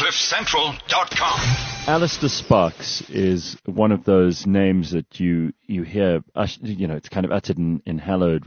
CliffCentral.com. Alistair Sparks is one of those names that you hear, it's kind of uttered in hallowed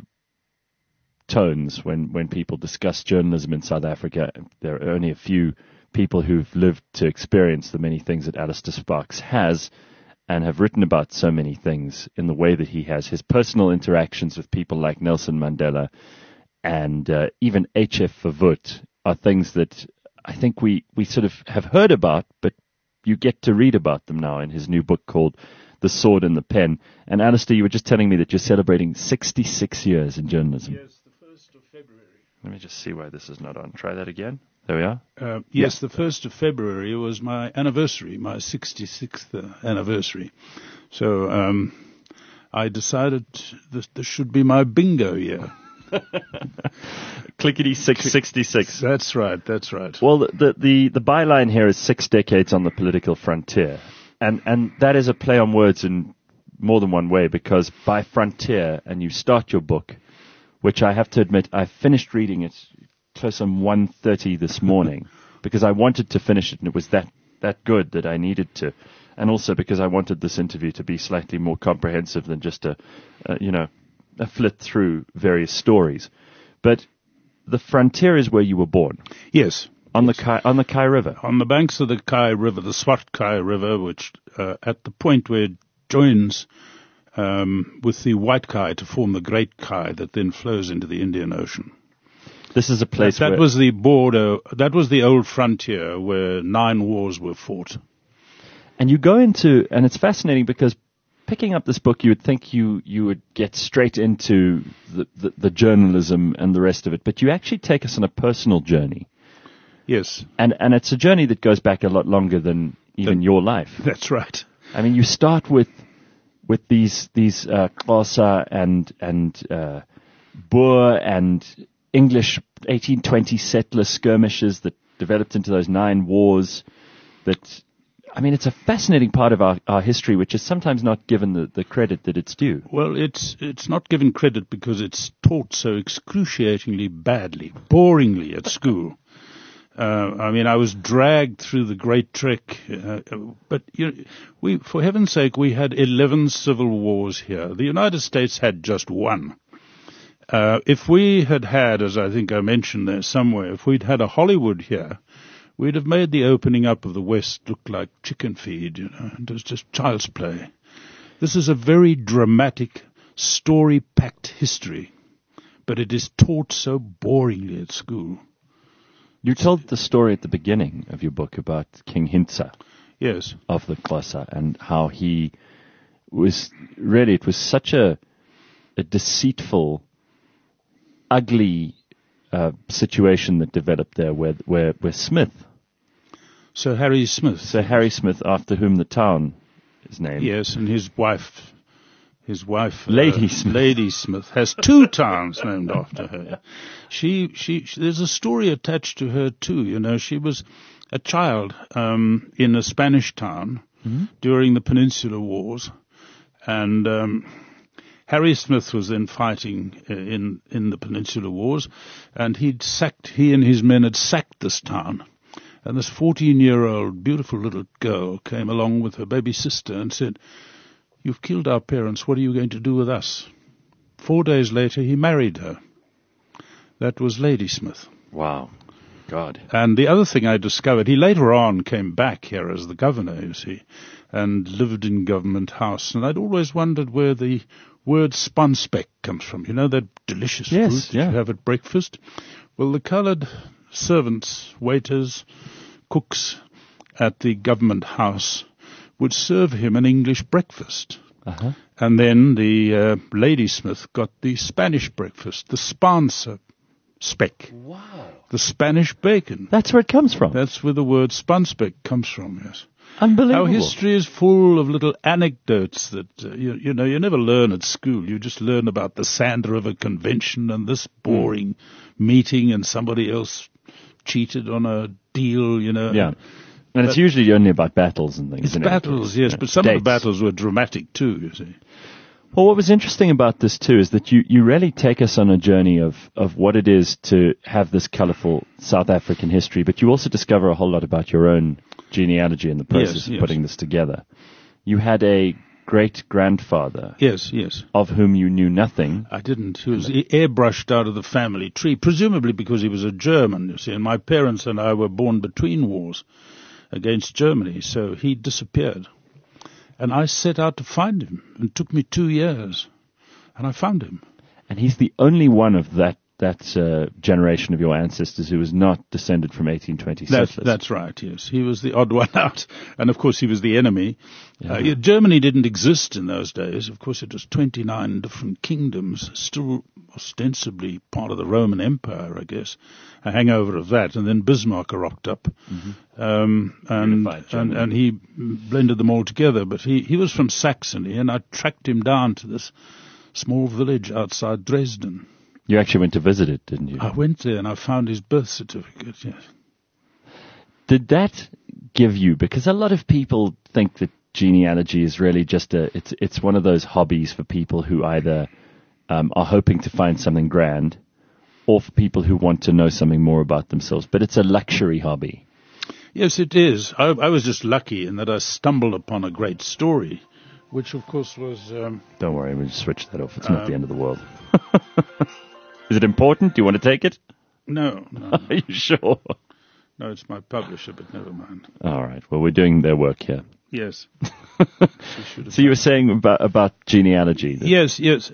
tones when people discuss journalism in South Africa. There are only a few people who've lived to experience the many things that Alistair Sparks has and have written about so many things in the way that he has. His personal interactions with people like Nelson Mandela and even H.F. Verwoerd are things that I think we sort of have heard about, but you get to read about them now in his new book called The Sword and the Pen. And Alistair, you were just telling me that you're celebrating 66 years in journalism. Yes, the 1st of February. Let me just see why this is not on. Try that again. There we are. Yes, the 1st of February was my anniversary, my 66th anniversary. So I decided this should be my bingo year. Clickety 666. That's right. Well, the byline here is 6 decades on the political frontier. And that is a play on words in more than one way, because by frontier, and you start your book, which I have to admit, I finished reading it close on 1:30 this morning, because I wanted to finish it, and it was that good that I needed to. And also because I wanted this interview to be slightly more comprehensive than just a flit through various stories. But the frontier is where you were born. Yes. On the Kai River. On the banks of the Kai River, the Swart Kai River, which at the point where it joins with the White Kai to form the Great Kai that then flows into the Indian Ocean. This is a place that was the border, that was the old frontier where 9 wars were fought. And you go into, and it's fascinating because picking up this book, you would think you would get straight into the journalism and the rest of it, but you actually take us on a personal journey. Yes. And it's a journey that goes back a lot longer than even your life. That's right. I mean, you start with these Xhosa and Boer and English 1820 settler skirmishes that developed into those 9 wars that, I mean, it's a fascinating part of our history, which is sometimes not given the credit that it's due. Well, it's not given credit because it's taught so excruciatingly badly, boringly at school. I mean, I was dragged through the Great Trek, but for heaven's sake, we had 11 civil wars here. The United States had just 1. If we had, as I think I mentioned there somewhere, if we'd had a Hollywood here, we'd have made the opening up of the West look like chicken feed, It was just child's play. This is a very dramatic, story-packed history, but it is taught so boringly at school. You told the story at the beginning of your book about King Hintsa. Yes. Of the Xhosa, and how he was really, it was such a deceitful, ugly situation that developed there where Smith. Sir Harry Smith, after whom the town is named. Yes, and his wife, Lady Smith. Lady Smith, has 2 towns named after her. She there's a story attached to her too. She was a child in a Spanish town during the Peninsular Wars, and Harry Smith was then fighting in the Peninsular Wars, and he and his men had sacked this town. And this 14-year-old beautiful little girl came along with her baby sister and said, "You've killed our parents, what are you going to do with us?" 4 days later, he married her. That was Lady Smith. Wow. God. And the other thing I discovered, he later on came back here as the governor, you see, and lived in Government House. And I'd always wondered where the word spanspek comes from. That delicious fruit that you have at breakfast? Well, the coloured servants, waiters, cooks at the Government House would serve him an English breakfast. Uh-huh. And then the Lady Smith got the Spanish breakfast, the spanspek. Wow. The Spanish bacon. That's where it comes from. That's where the word spanspek comes from, yes. Unbelievable. Our history is full of little anecdotes that, you never learn at school. You just learn about the Sand River Convention and this boring meeting and somebody else cheated on a deal, Yeah. And it's usually only about battles and things. It's battles, yes, but some of the battles were dramatic too, you see. Well, what was interesting about this too is that you really take us on a journey of what it is to have this colourful South African history, but you also discover a whole lot about your own genealogy in the process of putting this together. You had a great-grandfather. Yes. Of whom you knew nothing. I didn't. He was airbrushed out of the family tree, presumably because he was a German, you see, and my parents and I were born between wars against Germany, so he disappeared. And I set out to find him. It took me 2 years, and I found him. And he's the only one of that generation of your ancestors who was not descended from 1820 settlers. That's right, yes. He was the odd one out. And, of course, he was the enemy. Yeah. Germany didn't exist in those days. Of course, it was 29 different kingdoms, still ostensibly part of the Roman Empire, I guess. A hangover of that. And then Bismarck rocked up. Mm-hmm. And he blended them all together. But he was from Saxony, and I tracked him down to this small village outside Dresden. You actually went to visit it, didn't you? I went there and I found his birth certificate, yes. Did that give you, because a lot of people think that genealogy is really just it's one of those hobbies for people who either are hoping to find something grand or for people who want to know something more about themselves, but it's a luxury hobby. Yes, it is. I was just lucky in that I stumbled upon a great story, which of course was... Don't worry, we'll just switch that off. It's not the end of the world. Is it important? Do you want to take it? No. Are you sure? No, it's my publisher, but never mind. All right. Well, we're doing their work here. Yes. So you were saying about genealogy. Yes. It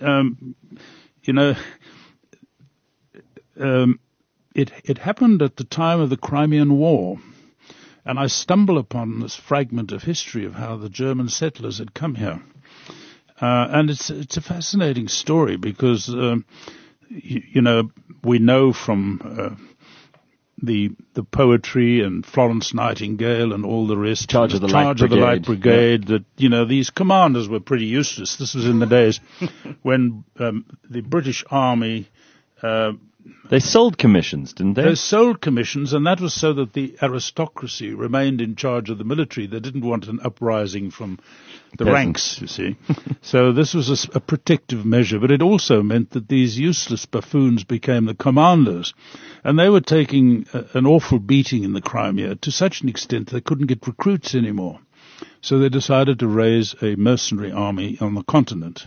happened at the time of the Crimean War, and I stumbled upon this fragment of history of how the German settlers had come here. And it's a fascinating story because, we know from the poetry and Florence Nightingale and all the rest, Charge of the Light Brigade, that, these commanders were pretty useless. This was in the days when the British Army... they sold commissions, didn't they? They sold commissions, and that was so that the aristocracy remained in charge of the military. They didn't want an uprising from the ranks, you see. So this was a protective measure, but it also meant that these useless buffoons became the commanders. And they were taking an awful beating in the Crimea to such an extent they couldn't get recruits anymore. So they decided to raise a mercenary army on the continent.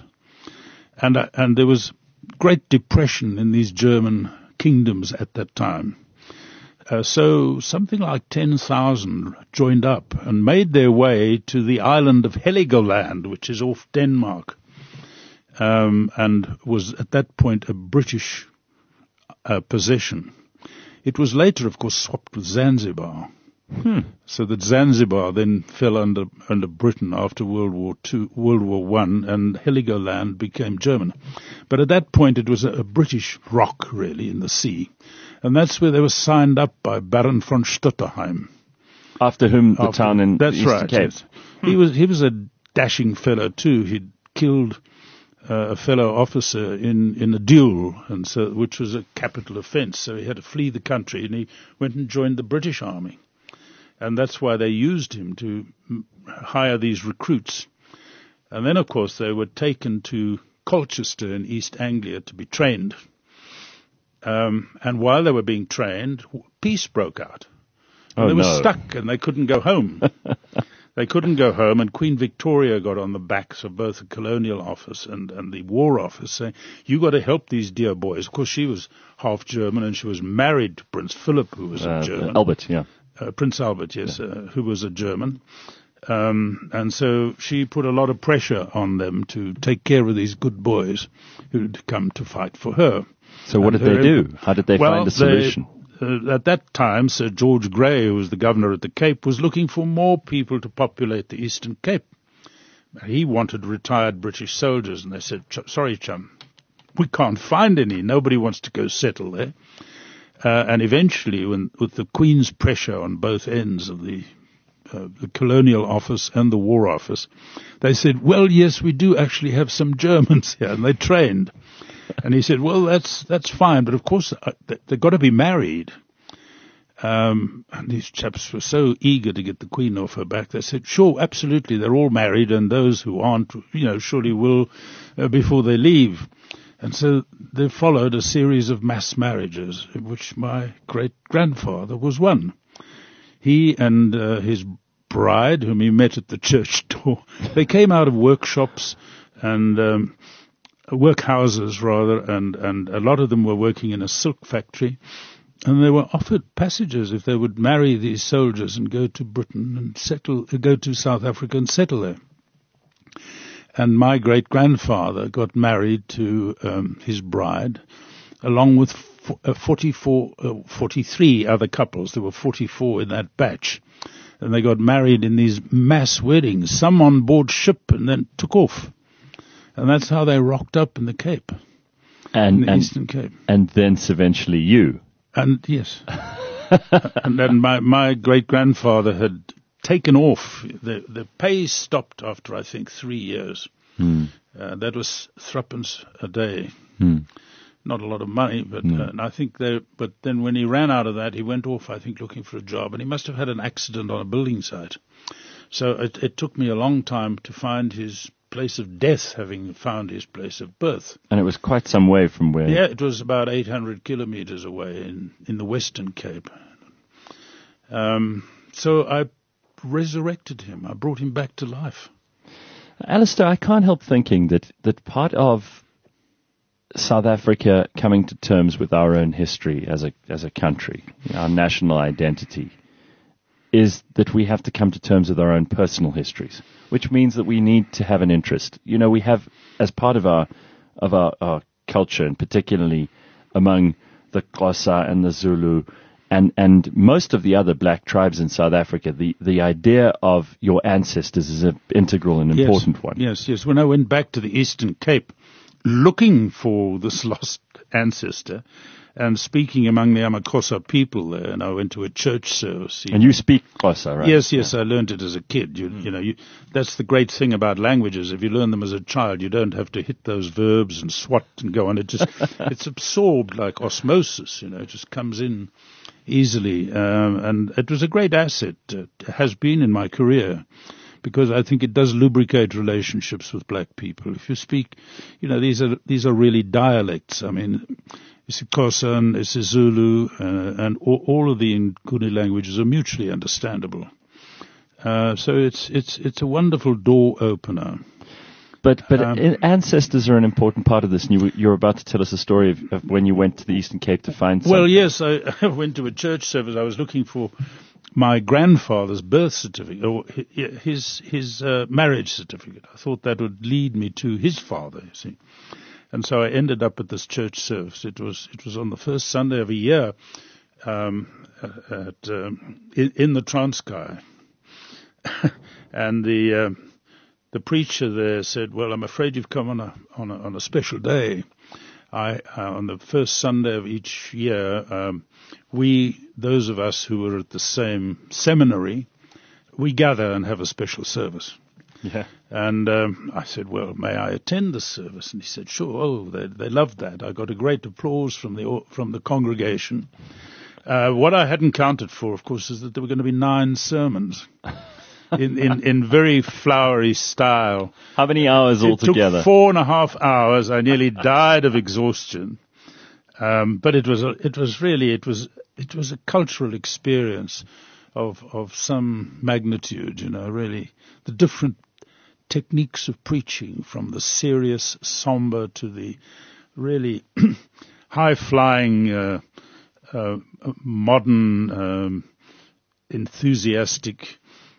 And there was great depression in these German kingdoms at that time. So something like 10,000 joined up and made their way to the island of Heligoland, which is off Denmark, and was at that point a British possession. It was later, of course, swapped with Zanzibar. So that Zanzibar then fell under Britain after World War I, and Heligoland became German. But at that point it was a British rock, really, in the sea. And that's where they were signed up by Baron von Stutterheim. After whom the town in that's Eastern right, Cape. Yes. He was a dashing fellow too. He'd killed a fellow officer in a duel, and so which was a capital offence. So he had to flee the country, and he went and joined the British Army. And that's why they used him to hire these recruits. And then, of course, they were taken to Colchester in East Anglia to be trained. And while they were being trained, peace broke out. And they were stuck, and they couldn't go home. They couldn't go home, and Queen Victoria got on the backs of both the Colonial Office and the War Office, saying, you got to help these dear boys. Of course, she was half German, and she was married to Prince Philip, who was a German. Albert, yeah. Prince Albert, yes, who was a German. And so she put a lot of pressure on them to take care of these good boys who'd come to fight for her. So what did they do? How did they find a solution? At that time, Sir George Grey, who was the governor at the Cape, was looking for more people to populate the Eastern Cape. He wanted retired British soldiers, and they said, sorry, chum, we can't find any. Nobody wants to go settle there. And eventually, with the Queen's pressure on both ends of the Colonial Office and the War Office, they said, well, yes, we do actually have some Germans here, and they trained. And he said, well, that's fine, but of course they've got to be married. And these chaps were so eager to get the Queen off her back. They said, sure, absolutely, they're all married, and those who aren't, surely will before they leave. And so there followed a series of mass marriages, of which my great-grandfather was one. He and his bride, whom he met at the church door, they came out of workshops and workhouses, rather, and a lot of them were working in a silk factory. And they were offered passages if they would marry these soldiers and go to Britain and go to South Africa and settle there. And my great-grandfather got married to his bride, along with 43 other couples. There were 44 in that batch. And they got married in these mass weddings, some on board ship and then took off. And that's how they rocked up in the Cape, in the Eastern Cape. And thence eventually you. And yes. And then my great-grandfather had taken off. The pay stopped after, I think, 3 years. That was threepence a day. Not a lot of money, but and I think but then when he ran out of that, he went off, I think, looking for a job. And he must have had an accident on a building site. So it took me a long time to find his place of death, having found his place of birth. And it was quite some way from where... Yeah, it was about 800 kilometers away in the Western Cape. So I resurrected him. I brought him back to life. Alistair, I can't help thinking that part of South Africa coming to terms with our own history as a country, our national identity, is that we have to come to terms with our own personal histories, which means that we need to have an interest. We have, as part of our culture, and particularly among the Xhosa and the Zulu, and most of the other black tribes in South Africa, the idea of your ancestors is an integral and important one. Yes. When I went back to the Eastern Cape, looking for this lost ancestor, and speaking among the Amaxhosa people there, and I went to a church service. And you speak Xhosa, right? Yes, I learned it as a kid. That's the great thing about languages. If you learn them as a child, you don't have to hit those verbs and swat and go on. It's absorbed like osmosis, it just comes in easily. And it was a great asset. It has been in my career, because I think it does lubricate relationships with black people. If you speak, these are really dialects. I mean, isiXhosa and isiZulu and all of the Nguni languages are mutually understandable. So it's a wonderful door opener. But ancestors are an important part of this. And you're about to tell us a story of when you went to the Eastern Cape to find something. Well, yes, I went to a church service. I was looking for my grandfather's birth certificate, or his marriage certificate. I thought that would lead me to his father, you see. And so I ended up at this church service. It was on the first Sunday of a year in the Transkei. And the preacher there said, "Well, I'm afraid you've come on a special day. On the first Sunday of each year, those of us who were at the same seminary, we gather and have a special service." Yeah. And I said, "Well, may I attend this service?" And he said, "Sure." Oh, they loved that. I got a great applause from the congregation. What I hadn't counted for, of course, is that there were going to be 9 sermons in very flowery style. How many hours altogether? It took 4.5 hours. I nearly died of exhaustion. But it was a cultural experience of some magnitude. Really the different techniques of preaching, from the serious, somber to the really high-flying, modern, enthusiastic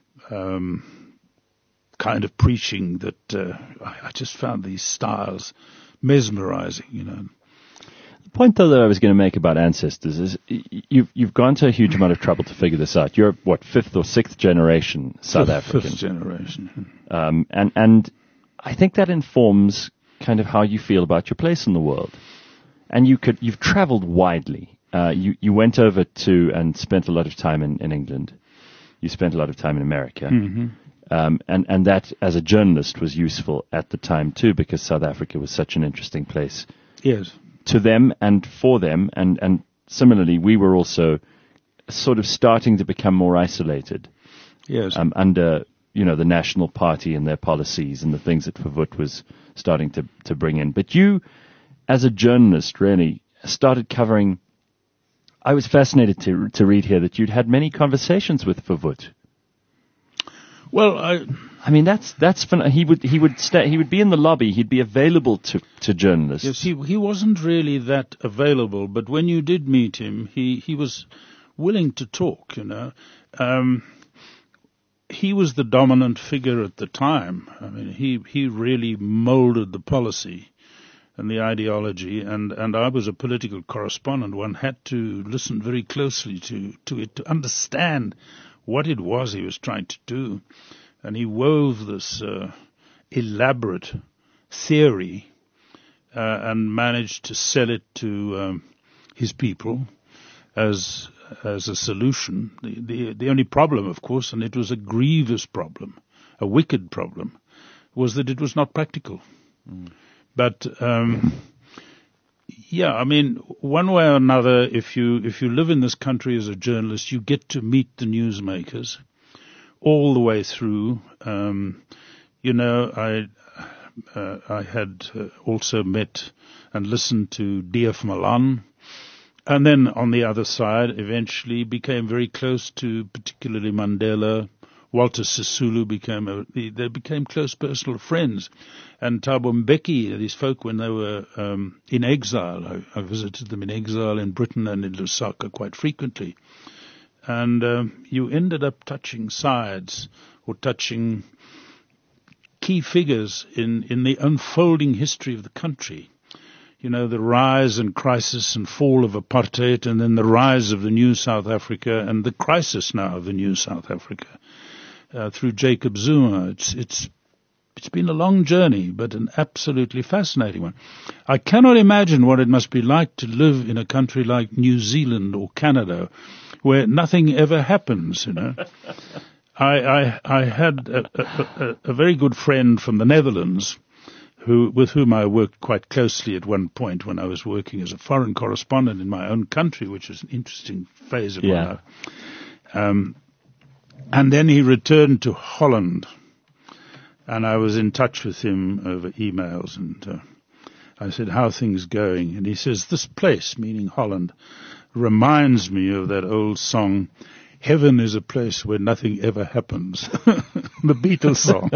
kind of preaching that I just found these styles mesmerizing, The point, though, that I was going to make about ancestors is you've gone to a huge amount of trouble to figure this out. You're, 5th or 6th generation South African? 5th generation. And I think that informs kind of how you feel about your place in the world. And you've traveled widely. You went over to and spent a lot of time in England. You spent a lot of time in America. Mm-hmm. And that, as a journalist, was useful at the time, too, because South Africa was such an interesting place. Yes. To them and for them. And similarly, we were also sort of starting to become more isolated. Yes. Under, the National Party and their policies and the things that Verwoerd was starting to bring in. But you, as a journalist, really started covering. I was fascinated to read here that you'd had many conversations with Verwoerd. Well, I mean, that's fun. He would be in the lobby. He'd be available to journalists. Yes, he wasn't really that available, but when you did meet him, he was willing to talk. He was the dominant figure at the time. I mean, he really molded the policy and the ideology, and I was a political correspondent. One had to listen very closely to it to understand what it was he was trying to do. And he wove this elaborate theory and managed to sell it to his people as a solution. The only problem, of course, and it was a grievous problem, a wicked problem, was that it was not practical. Mm. But I mean, one way or another, if you live in this country as a journalist, you get to meet the newsmakers all the way through. I had also met and listened to D.F. Malan, and then on the other side, eventually became very close to particularly Mandela. Walter Sisulu they became close personal friends. And Thabo Mbeki, these folk, when they were in exile, I visited them in exile in Britain and in Lusaka quite frequently. And you ended up touching sides or touching key figures in the unfolding history of the country. The rise and crisis and fall of apartheid, and then the rise of the new South Africa and the crisis now of the new South Africa. Through Jacob Zuma. It's been a long journey, but an absolutely fascinating one. I cannot imagine what it must be like to live in a country like New Zealand or Canada, where nothing ever happens, I had a very good friend from the Netherlands, with whom I worked quite closely at one point when I was working as a foreign correspondent in my own country, which was an interesting phase of my life. And then he returned to Holland, and I was in touch with him over emails, and I said, "How are things going?" And he says, "This place," meaning Holland, "reminds me of that old song, 'Heaven is a place where nothing ever happens.'" The Beatles song.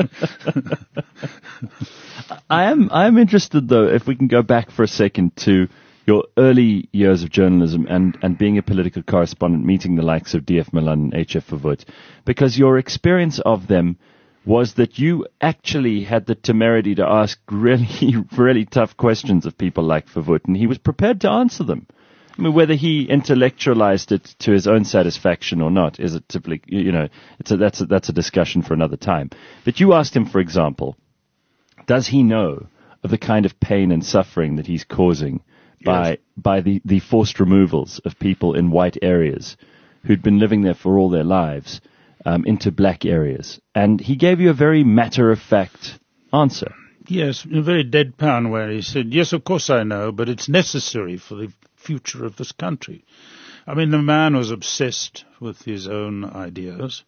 I am interested, though, if we can go back for a second to your early years of journalism and being a political correspondent, meeting the likes of D.F. Malan and H.F. Verwoerd, because your experience of them was that you actually had the temerity to ask really, really tough questions of people like Verwoerd, and he was prepared to answer them. I mean, whether he intellectualized it to his own satisfaction or not is typically, that's a discussion for another time. But you asked him, for example, does he know of the kind of pain and suffering that he's causing by the forced removals of people in white areas who'd been living there for all their lives into black areas? And he gave you a very matter-of-fact answer. Yes, in a very deadpan way. He said, "Yes, of course I know, but it's necessary for the future of this country." I mean, the man was obsessed with his own ideas.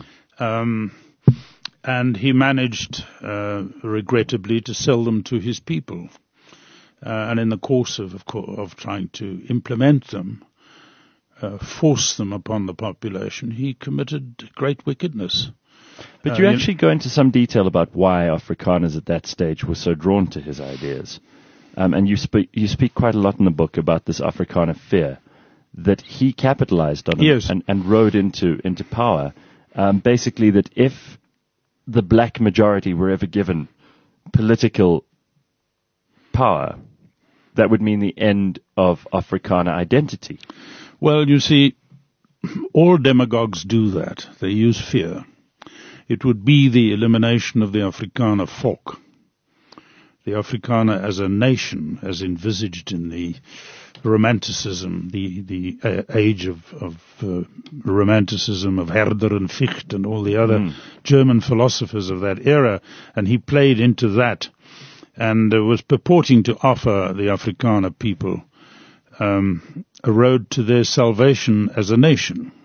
And he managed, regrettably, to sell them to his people. And in the course of trying to implement them, force them upon the population, he committed great wickedness. But you actually go into some detail about why Afrikaners at that stage were so drawn to his ideas. And you speak quite a lot in the book about this Afrikaner fear that he capitalized on and rode into power. Basically, that if the black majority were ever given political power, that would mean the end of Afrikaner identity. Well, you see, all demagogues do that. They use fear. It would be the elimination of the Afrikaner folk. The Afrikaner as a nation, as envisaged in the Romanticism, the age of Romanticism of Herder and Fichte and all the other German philosophers of that era, and he played into that and was purporting to offer the Afrikaner people a road to their salvation as a nation.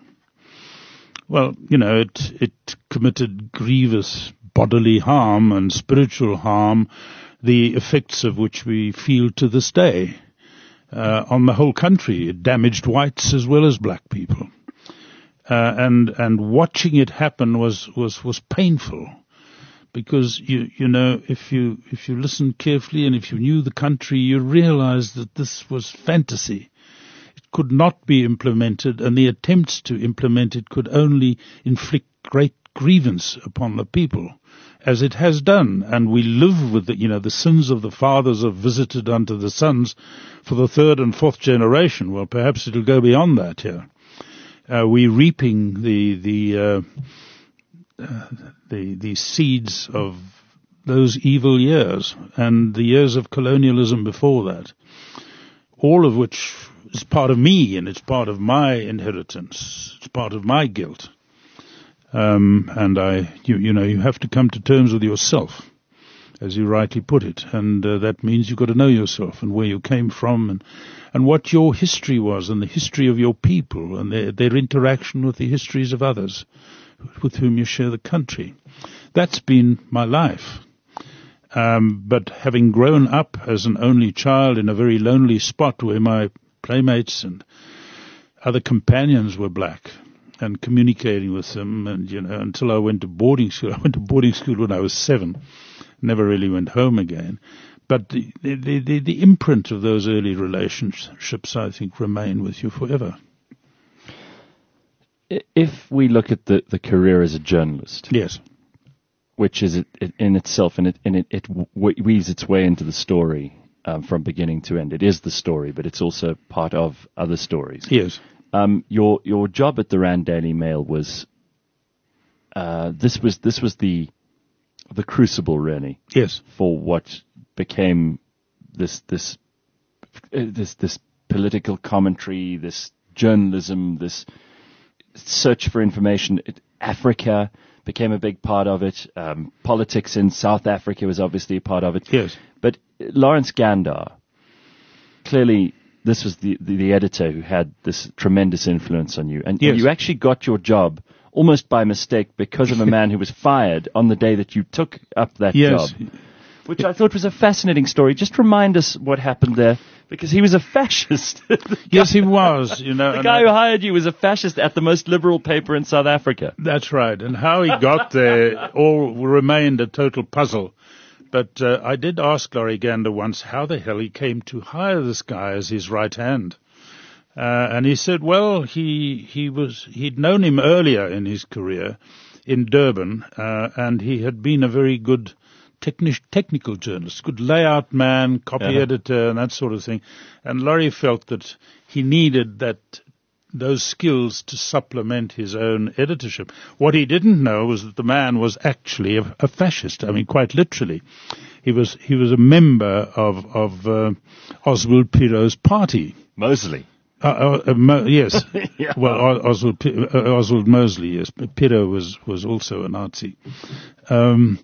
Well, it committed grievous bodily harm and spiritual harm, the effects of which we feel to this day on the whole country. It damaged whites as well as black people. And watching it happen was painful, because if you listen carefully and if you knew the country, you realize that this was fantasy. It could not be implemented, and the attempts to implement it could only inflict great grievance upon the people, as it has done. And we live with the sins of the fathers are visited unto the sons for the third and fourth generation. Well, perhaps it'll go beyond that here. We're reaping the seeds of those evil years and the years of colonialism before that, all of which is part of me, and it's part of my inheritance. It's part of my guilt. And you have to come to terms with yourself, as you rightly put it, and that means you've got to know yourself and where you came from, and what your history was, and the history of your people, and their interaction with the histories of others with whom you share the country. That's been my life. But having grown up as an only child in a very lonely spot where my playmates and other companions were black, and communicating with them, and until I went to boarding school. I went to boarding school when I was 7. Never really went home again. But the imprint of those early relationships, I think, remain with you forever. If we look at the career as a journalist, yes, which is in itself, and it weaves its way into the story from beginning to end. It is the story, but it's also part of other stories. Yes. Your job at the Rand Daily Mail was this was the crucible, really. Yes. For what became this political commentary, this journalism, this search for information. Africa became a big part of it. Politics in South Africa was obviously a part of it. Yes. But Lawrence Gandar, clearly this was the editor who had this tremendous influence on you. And yes. You actually got your job almost by mistake because of a man who was fired on the day that you took up that yes. job, which I thought was a fascinating story. Just remind us what happened there, because he was a fascist. Yes, he was. The guy who hired you was a fascist at the most liberal paper in South Africa. That's right. And how he got there all remained a total puzzle. But I did ask Laurie Gander once how the hell he came to hire this guy as his right hand. And he said, well, he'd known him earlier in his career in Durban, and he had been a very good technical journalist, good layout man, copy editor, and that sort of thing. And Laurie felt that he needed those skills to supplement his own editorship. What he didn't know was that the man was actually a fascist. I mean, quite literally. He was a member of Oswald Piro's party. Mosley. Yes. Yeah. Well, Oswald Mosley, yes. Piro was also a Nazi. And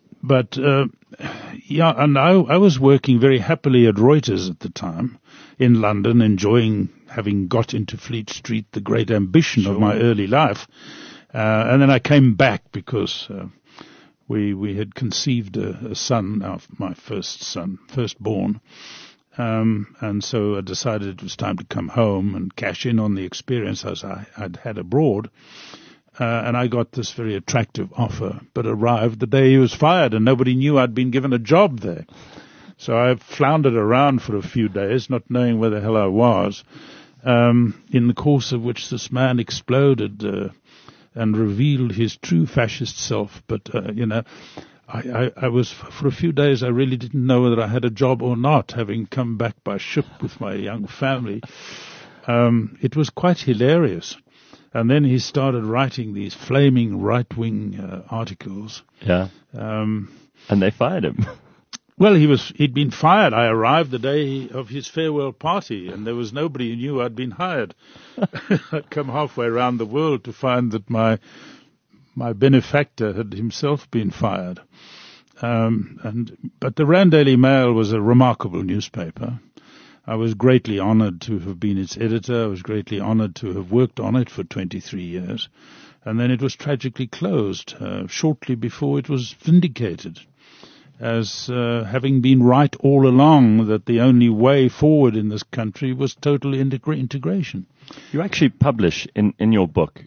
I was working very happily at Reuters at the time in London, enjoying having got into Fleet Street, the great ambition of my early life. And then I came back because we had conceived a son, my firstborn. And so I decided it was time to come home and cash in on the experience as I'd had abroad. And I got this very attractive offer, but arrived the day he was fired, and nobody knew I'd been given a job there. So I floundered around for a few days, not knowing where the hell I was, in the course of which this man exploded and revealed his true fascist self. But, I was, for a few days, I really didn't know whether I had a job or not, having come back by ship with my young family. It was quite hilarious. And then he started writing these flaming right-wing articles. Yeah. And they fired him. Well, he'd been fired. I arrived the day of his farewell party, and there was nobody who knew I'd been hired. I'd come halfway around the world to find that my benefactor had himself been fired. But the Rand Daily Mail was a remarkable newspaper. I was greatly honored to have been its editor. I was greatly honored to have worked on it for 23 years. And then it was tragically closed shortly before it was vindicated as having been right all along, that the only way forward in this country was total integration. You actually publish in your book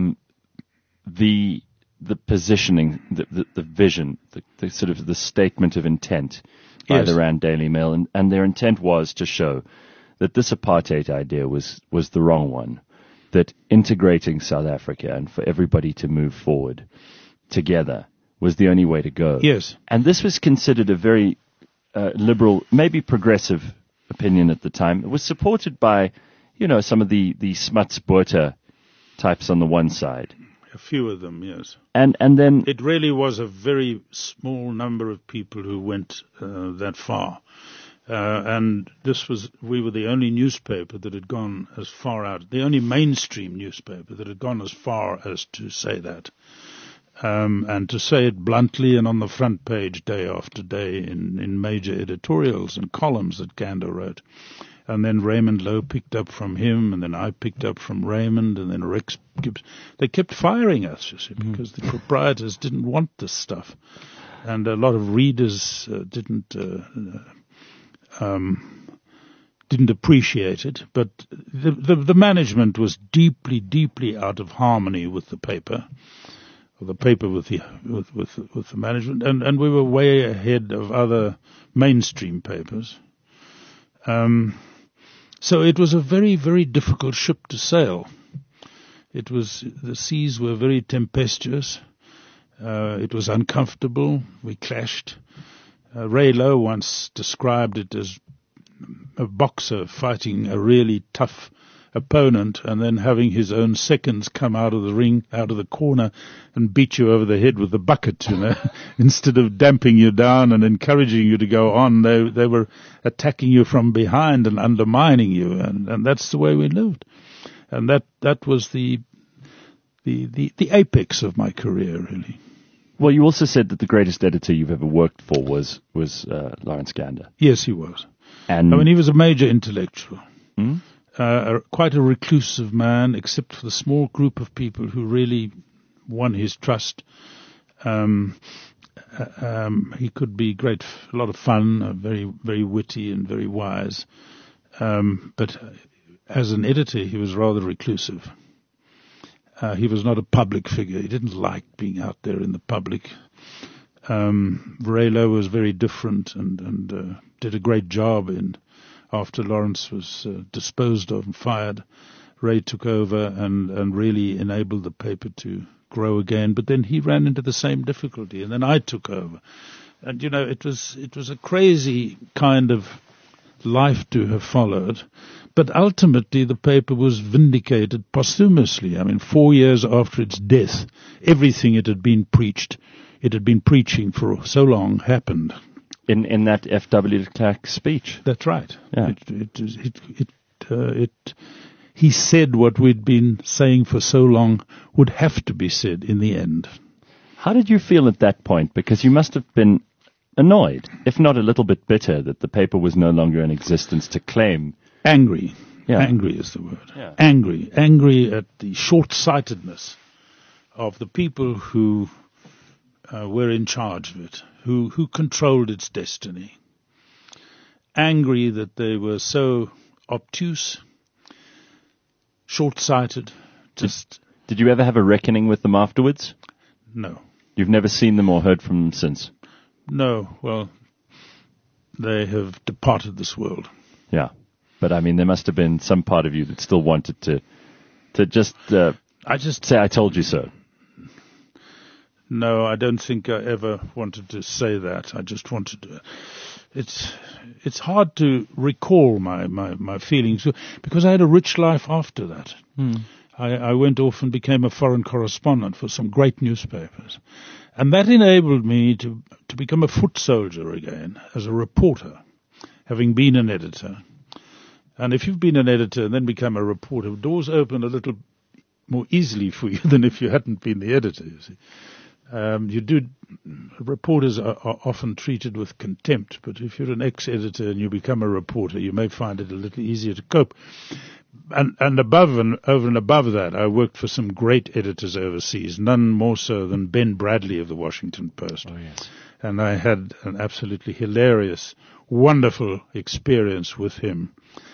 the positioning, the vision, the sort of the statement of intent by the Rand Daily Mail, and their intent was to show that this apartheid idea was the wrong one, that integrating South Africa and for everybody to move forward together was the only way to go. Yes. And this was considered a very liberal, maybe progressive opinion at the time. It was supported by, some of the Smuts Botha types on the one side. A few of them, yes. And then it really was a very small number of people who went that far. And we were the only newspaper that had gone as far out, the only mainstream newspaper that had gone as far as to say that. And to say it bluntly and on the front page day after day in major editorials and columns that Gander wrote. And then Raymond Lowe picked up from him, and then I picked up from Raymond, and then Rex Gibbs. They kept firing us, you see, because the proprietors didn't want this stuff. And a lot of readers didn't appreciate it. But the management was deeply, deeply out of harmony with the paper. The paper with the management, and we were way ahead of other mainstream papers. So it was a very, very difficult ship to sail. The seas were very tempestuous. It was uncomfortable. We clashed. Ray Lowe once described it as a boxer fighting a really tough opponent and then having his own seconds come out of the ring, out of the corner, and beat you over the head with a bucket, instead of damping you down and encouraging you to go on. They were attacking you from behind and undermining you, and that's the way we lived. And that was the apex of my career, really. Well, you also said that the greatest editor you've ever worked for was Lawrence Gander. Yes, he was. And he was a major intellectual. Mm? Quite a reclusive man, except for the small group of people who really won his trust. He could be a lot of fun, very, very witty and very wise. But as an editor, he was rather reclusive. He was not a public figure. He didn't like being out there in the public. Ray Lowe was very different and did a great job after Lawrence was disposed of and fired. Ray took over and really enabled the paper to grow again. But then he ran into the same difficulty, and then I took over. And, it was a crazy kind of life to have followed. But ultimately the paper was vindicated posthumously. 4 years after its death, everything it had been preaching for so long happened. In that F.W. de Klerk speech. That's right. Yeah. He said what we'd been saying for so long would have to be said in the end. How did you feel at that point? Because you must have been annoyed, if not a little bit bitter, that the paper was no longer in existence to claim. Angry. Yeah. Angry is the word. Yeah. Angry at the short-sightedness of the people who were in charge of it, who controlled its destiny. Angry that they were so obtuse, short-sighted. Did you ever have a reckoning with them afterwards? No. You've never seen them or heard from them since? No. Well, they have departed this world. Yeah. But, there must have been some part of you that still wanted to just say, I told you so. No, I don't think I ever wanted to say that. I just wanted to. It's hard to recall my feelings because I had a rich life after that. I went off and became a foreign correspondent for some great newspapers, and that enabled me to become a foot soldier again as a reporter, having been an editor. And if you've been an editor and then become a reporter, doors open a little more easily for you than if you hadn't been the editor, you see. Reporters are often treated with contempt, but if you're an ex-editor and you become a reporter, you may find it a little easier to cope. and over and above that, I worked for some great editors overseas, none more so than Ben Bradley of the Washington Post. Oh, yes. And I had an absolutely hilarious, wonderful experience with him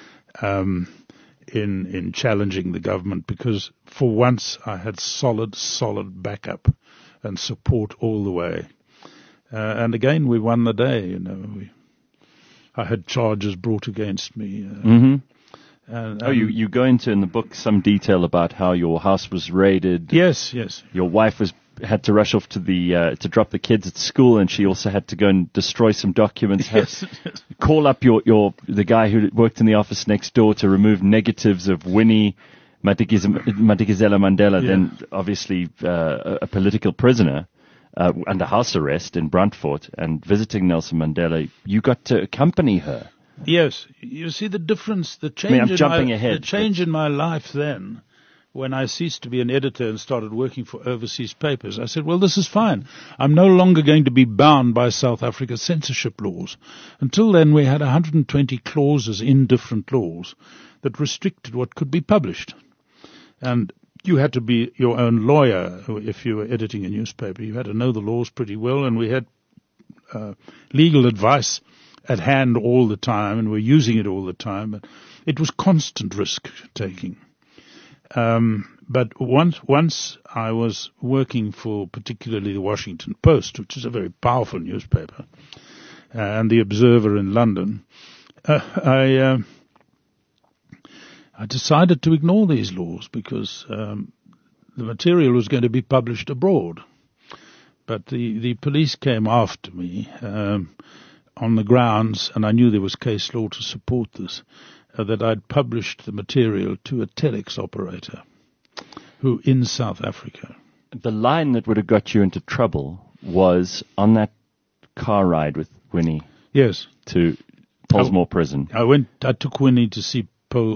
in challenging the government, because for once I had solid backup and support all the way. And again, we won the day. You know, I had charges brought against me. You go into in the book some detail about how your house was raided. Yes. Your wife had to rush off to to drop the kids at school, and she also had to go and destroy some documents. Yes. Call up the guy who worked in the office next door to remove negatives of Winnie Madikizela Mandela, Yeah. then obviously a political prisoner under house arrest in Brantford, and visiting Nelson Mandela. You got to accompany her. Yes, you see the difference, the change. I'm jumping ahead. The change in my life then, when I ceased to be an editor and started working for overseas papers. I said, well, this is fine. I'm no longer going to be bound by South Africa's censorship laws. Until then, we had 120 clauses in different laws that restricted what could be published. And you had to be your own lawyer if you were editing a newspaper. You had to know the laws pretty well, and we had legal advice at hand all the time, and we're using it all the time. But it was constant risk taking. But once I was working for particularly the Washington Post, which is a very powerful newspaper, and the Observer in London, I decided to ignore these laws because the material was going to be published abroad. But the police came after me on the grounds, and I knew there was case law to support this, that I'd published the material to a telex operator who in South Africa. The line that would have got you into trouble was on that car ride with Winnie. Yes. To Pollsmoor Prison. I took Winnie to see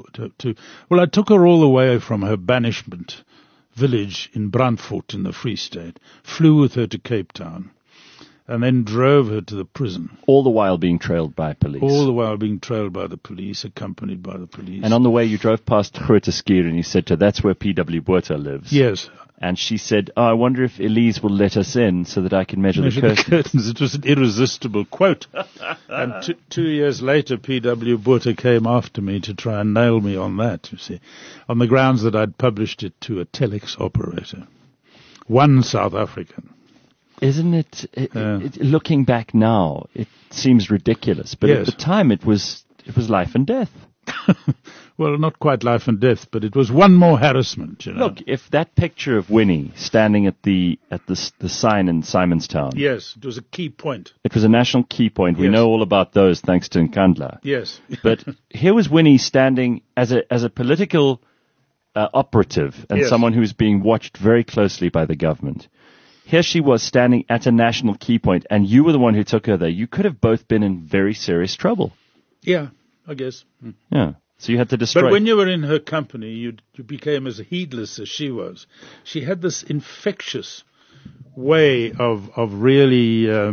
I took her all the way from her banishment village in Brantford in the Free State, flew with her to Cape Town, and then drove her to the prison. All the while being trailed by police. All the while being trailed by the police, accompanied by the police. And on the way you drove past Groote Schuur and you said to her, that's where P.W. Botha lives. Yes. And she said, I wonder if Elise will let us in so that I can measure the curtains. It was an irresistible quote. And 2 years later, P.W. Botha came after me to try and nail me on that, you see, on the grounds that I'd published it to a telex operator. One South African. Isn't it, looking back now, it seems ridiculous. But yes. At the time, it was life and death. Well, not quite life and death, but it was one more harassment, you know. Look, if that picture of Winnie standing at the sign in Simonstown. Yes, it was a key point. It was a national key point. Yes. We know all about those thanks to Nkandla. Yes. But here was Winnie standing as a political operative and yes. someone who's being watched very closely by the government. Here she was standing at a national key point, and you were the one who took her there. You could have both been in very serious trouble. Yeah, I guess. Yeah. So you had to destroy. But when you were in her company, you became as heedless as she was. She had this infectious way of really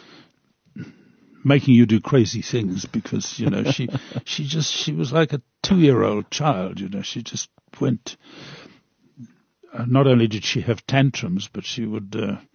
making you do crazy things because, you know, she was like a 2-year-old child, you know. She just went. Not only did she have tantrums, but she would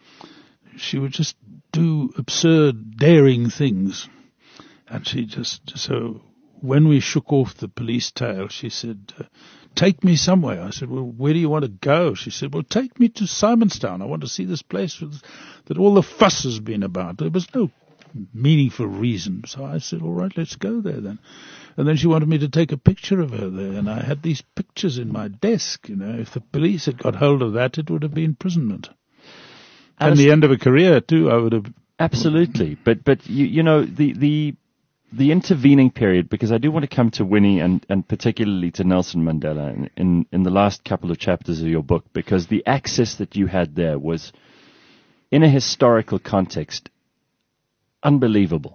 just do absurd, daring things, and so. When we shook off the police tail, she said, take me somewhere. I said, well, where do you want to go? She said, well, take me to Simonstown. I want to see this place that all the fuss has been about. There was no meaningful reason. So I said, all right, let's go there then. And then she wanted me to take a picture of her there. And I had these pictures in my desk. You know, if the police had got hold of that, it would have been imprisonment. And the end of a career, too, I would have. Absolutely. But you know, the intervening period, because I do want to come to Winnie and particularly to Nelson Mandela in the last couple of chapters of your book, because the access that you had there was, in a historical context, unbelievable.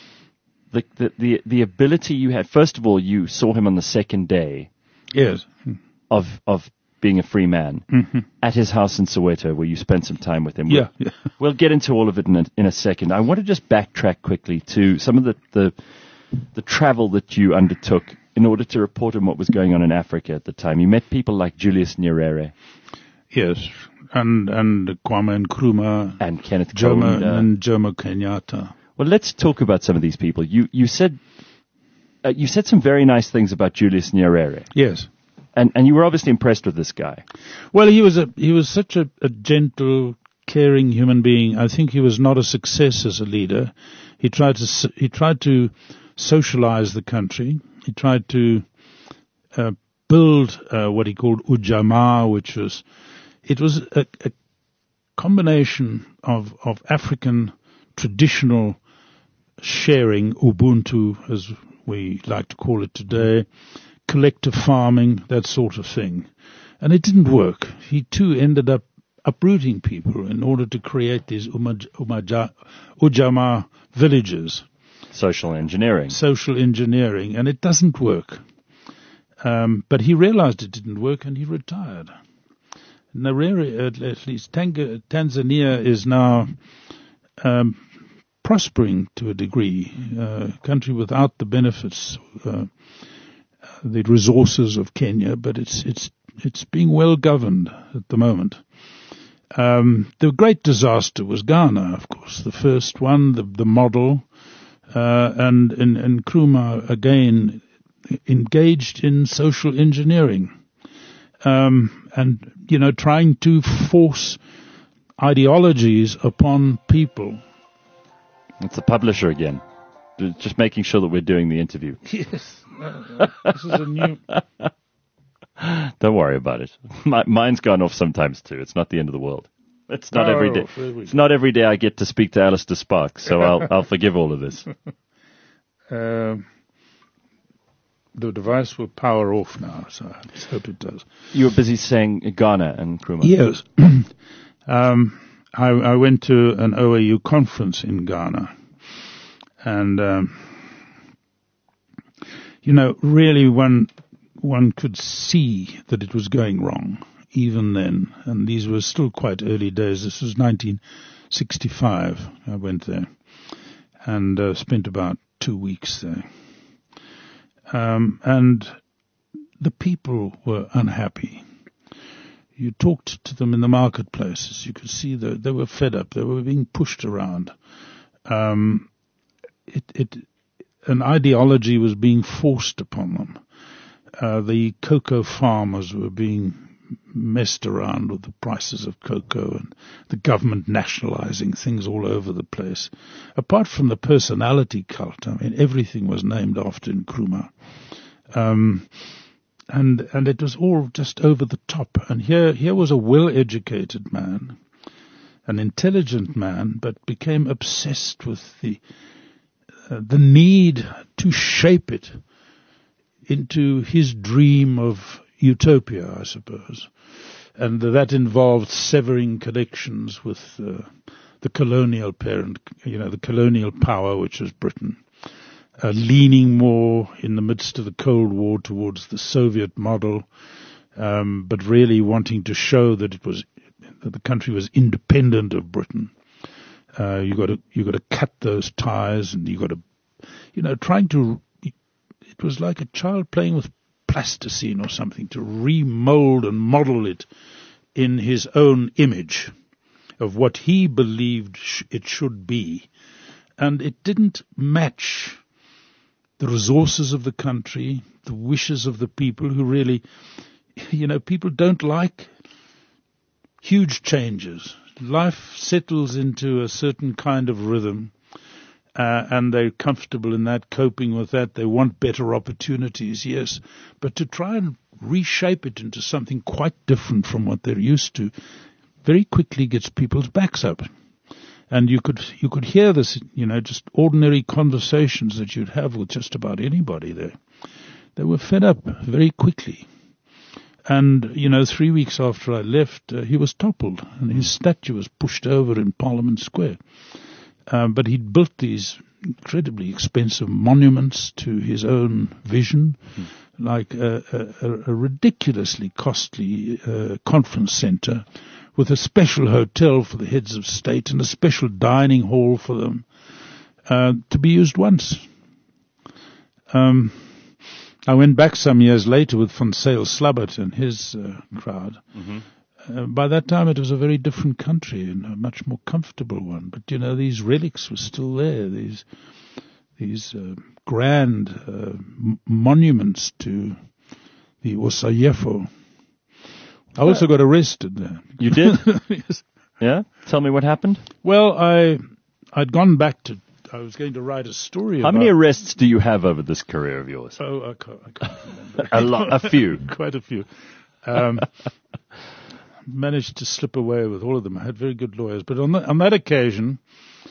The ability you had, first of all, you saw him on the second day yes. of being a free man at his house in Soweto, where you spent some time with him. Yeah. We'll get into all of it in a second. I want to just backtrack quickly to some of the travel that you undertook in order to report on what was going on in Africa at the time. You met people like Julius Nyerere. Yes, and Kwame Nkrumah. And Kenneth Jomo, Kaunda. and Jomo Kenyatta. Well, let's talk about some of these people. You said some very nice things about Julius Nyerere. Yes. And you were obviously impressed with this guy. Well, he was such a gentle, caring human being. I think he was not a success as a leader. He tried to socialize the country. He tried to build what he called Ujamaa, which was a combination of African traditional sharing, Ubuntu as we like to call it today, collective farming, that sort of thing. And it didn't work. He too ended up uprooting people in order to create these Ujamaa villages. Social engineering. And it doesn't work. But he realized it didn't work and he retired. Nyerere, at least Tanzania, is now prospering to a degree, a country without the benefits, the resources of Kenya, but it's being well governed at the moment. The great disaster was Ghana, of course, the first one, the model, and Nkrumah again engaged in social engineering, and trying to force ideologies upon people. It's the publisher again. Just making sure that we're doing the interview. Yes. This is a new... Don't worry about it. Mine's gone off sometimes too. It's not the end of the world. It's not every day. It's not every day I get to speak to Alistair Sparks, so I'll forgive all of this. The device will power off now, so I hope it does. You were busy saying Ghana and Nkrumah. Yes. I went to an OAU conference in Ghana, and really one could see that it was going wrong even then, and these were still quite early days. This was 1965. I went there and spent about 2 weeks there, and the people were unhappy. You talked to them in the marketplaces. You could see that they were fed up. They were being pushed around. An ideology was being forced upon them. The cocoa farmers were being messed around with the prices of cocoa, and the government nationalizing things all over the place. Apart from the personality cult, I mean, everything was named after Nkrumah. And it was all just over the top. And here was a well-educated man, an intelligent man, but became obsessed with the need to shape it into his dream of utopia, I suppose. And that involved severing connections with the colonial parent, the colonial power, which was Britain. Leaning more in the midst of the Cold War towards the Soviet model, but really wanting to show that that the country was independent of Britain. You got to cut those ties, and you got to, trying to. It was like a child playing with plasticine or something, to remold and model it in his own image of what he believed it should be, and it didn't match the resources of the country, the wishes of the people who really, people don't like huge changes. Life settles into a certain kind of rhythm, and they're comfortable in that, coping with that. They want better opportunities, yes, but to try and reshape it into something quite different from what they're used to very quickly gets people's backs up. And you could hear this, just ordinary conversations that you'd have with just about anybody there. They were fed up very quickly. And, 3 weeks after I left, he was toppled and his statue was pushed over in Parliament Square. But he'd built these incredibly expensive monuments to his own vision, like a ridiculously costly conference center, with a special hotel for the heads of state and a special dining hall for them, to be used once. And I went back some years later with Van Zyl Slabbert and his crowd. By that time, it was a very different country and a much more comfortable one. But these relics were still there. These grand monuments to the Osayefo. I also got arrested there. You did? Yes. Yeah? Tell me what happened. Well, I'd gone back to. I was going to write a story. How many arrests do you have over this career of yours? Oh, I can't remember. A few. Quite a few. Managed to slip away with all of them. I had very good lawyers. But on that occasion,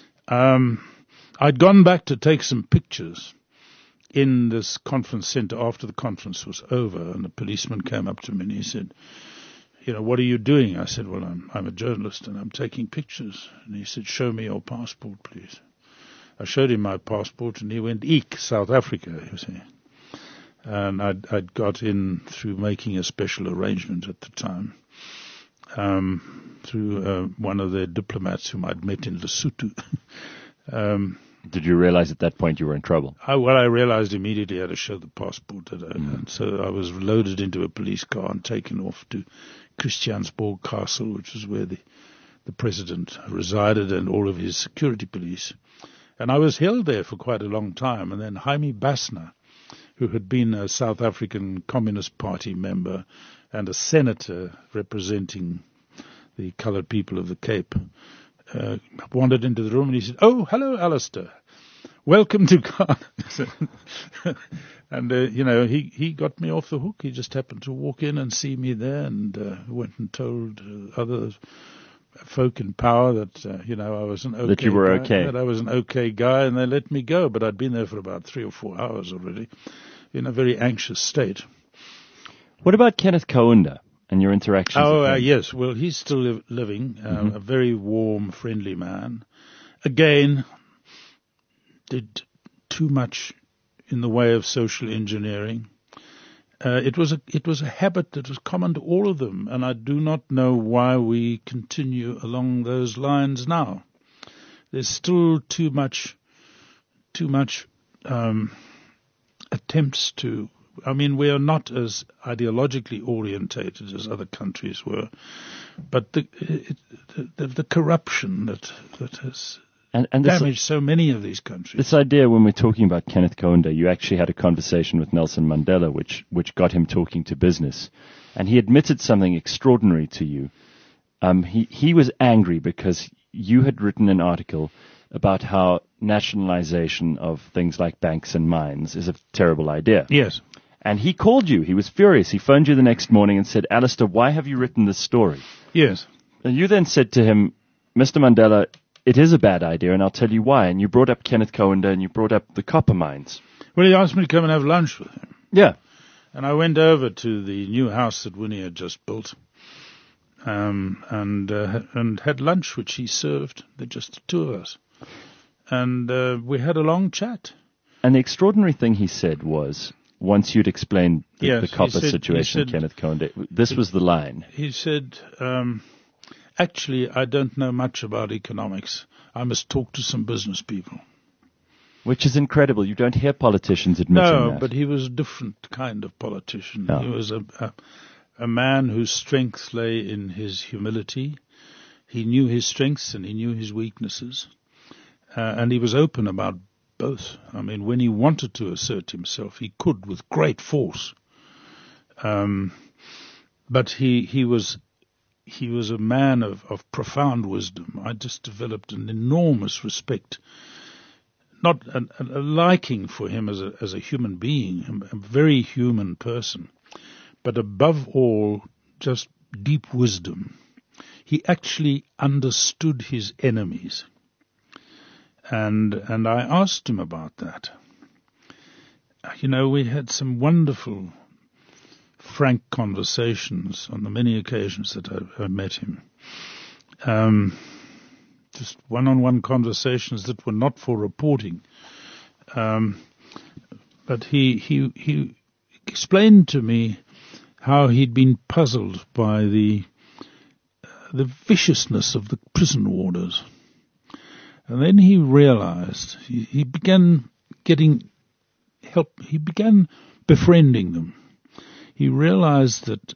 I'd gone back to take some pictures in this conference center after the conference was over, and a policeman came up to me and he said, what are you doing? I said, well, I'm a journalist and I'm taking pictures. And he said, show me your passport, please. I showed him my passport and he went, eek, South Africa, you see. And I'd got in through making a special arrangement at the time, through one of their diplomats whom I'd met in Lesotho. Did you realize at that point you were in trouble? I realized immediately I had to show the passport. And so I was loaded into a police car and taken off to Christiansborg Castle, which was where the president resided and all of his security police. And I was held there for quite a long time. And then Jaime Bassner, who had been a South African Communist Party member and a senator representing the colored people of the Cape, wandered into the room and he said, "Oh, hello, Alistair. Welcome to Ghana." And, he got me off the hook. He just happened to walk in and see me there and went and told other folk in power that, I was an okay that you were guy, okay. that I was an okay guy, and they let me go. But I'd been there for about 3 or 4 hours already in a very anxious state. What about Kenneth Kaunda and your interactions with him? Yes. Well, he's still living, a very warm, friendly man. Again, did too much in the way of social engineering. It was a habit that was common to all of them, and I do not know why we continue along those lines now. There's still too much attempts to. I mean, we are not as ideologically orientated as other countries were, but the corruption that has damaged so many of these countries. This idea, when we're talking about Kenneth Kaunda, you actually had a conversation with Nelson Mandela, which got him talking to business, and he admitted something extraordinary to you. He was angry because you had written an article about how nationalization of things like banks and mines is a terrible idea. Yes. And he called you. He was furious. He phoned you the next morning and said, "Alistair, why have you written this story?" Yes. And you then said to him, "Mr. Mandela, it is a bad idea, and I'll tell you why." And you brought up Kenneth Kaunda and you brought up the copper mines. Well, he asked me to come and have lunch with him. Yeah. And I went over to the new house that Winnie had just built, and had lunch, which he served. Just the two of us. And we had a long chat. And the extraordinary thing he said was, once you'd explained the copper situation, Kenneth Kaunda, this was the line. He said, "Actually, I don't know much about economics. I must talk to some business people." Which is incredible. You don't hear politicians admitting that. No, but he was a different kind of politician. No. He was a man whose strength lay in his humility. He knew his strengths and he knew his weaknesses. And he was open about both. I mean, when he wanted to assert himself, he could with great force. But he was a man of profound wisdom. I just developed an enormous respect, not a liking for him as a human being, a very human person, but above all, just deep wisdom. He actually understood his enemies. And I asked him about that. We had some wonderful, frank conversations on the many occasions that I met him. Just one-on-one conversations that were not for reporting. But he explained to me how he'd been puzzled by the viciousness of the prison warders. And then he realized, he began getting help, he began befriending them, he realized that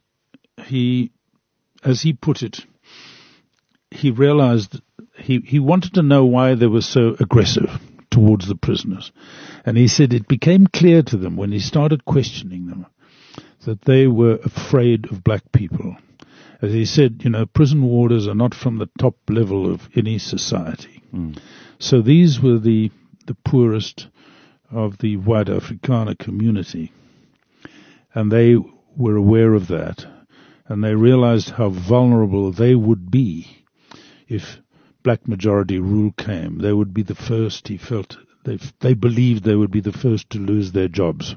as he put it, he realized that he wanted to know why they were so aggressive towards the prisoners. And he said it became clear to them when he started questioning them that they were afraid of black people. As he said, prison warders are not from the top level of any society. So these were the poorest of the white Afrikaner community. And they were aware of that. And they realized how vulnerable they would be if black majority rule came. They would be the first, he felt, they believed they would be the first to lose their jobs.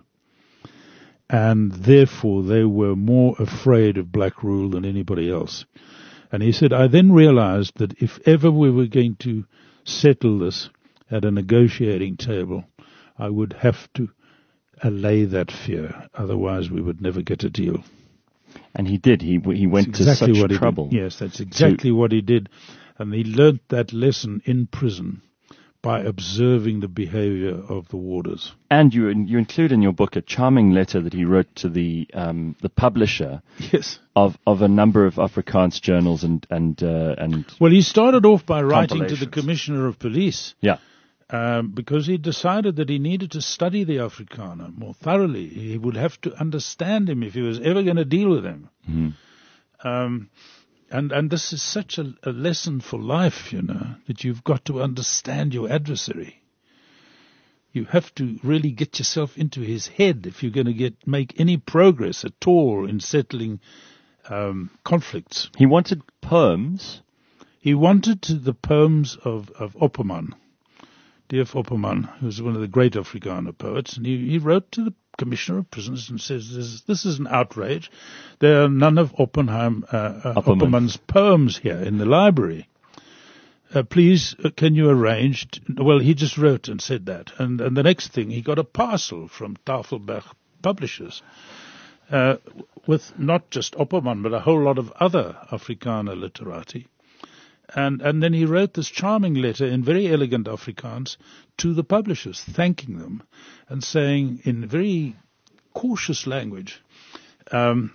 And therefore they were more afraid of black rule than anybody else. And he said, I then realized that if ever we were going to settle this at a negotiating table, I would have to allay that fear. Otherwise we would never get a deal. And he did. He went to such trouble. Yes, that's exactly what he did. And he learnt that lesson in prison by observing the behavior of the warders. And you include in your book a charming letter that he wrote to the publisher yes. of a number of Afrikaans journals and Well, he started off by writing to the Commissioner of Police. Yeah. Because he decided that he needed to study the Afrikaner more thoroughly. He would have to understand him if he was ever going to deal with him. Mm-hmm. And this is such a lesson for life, that you've got to understand your adversary. You have to really get yourself into his head if you're going to make any progress at all in settling conflicts. He wanted poems. He wanted the poems of Opperman. D.F. Opperman, who's one of the great Afrikaner poets, and he wrote to the Commissioner of Prisons and says, this is an outrage. There are none of Opperman's poems here in the library. Please, can you arrange? Well, he just wrote and said that. And the next thing, he got a parcel from Tafelberg Publishers with not just Opperman, but a whole lot of other Afrikaner literati. And then he wrote this charming letter in very elegant Afrikaans to the publishers, thanking them and saying in very cautious language, can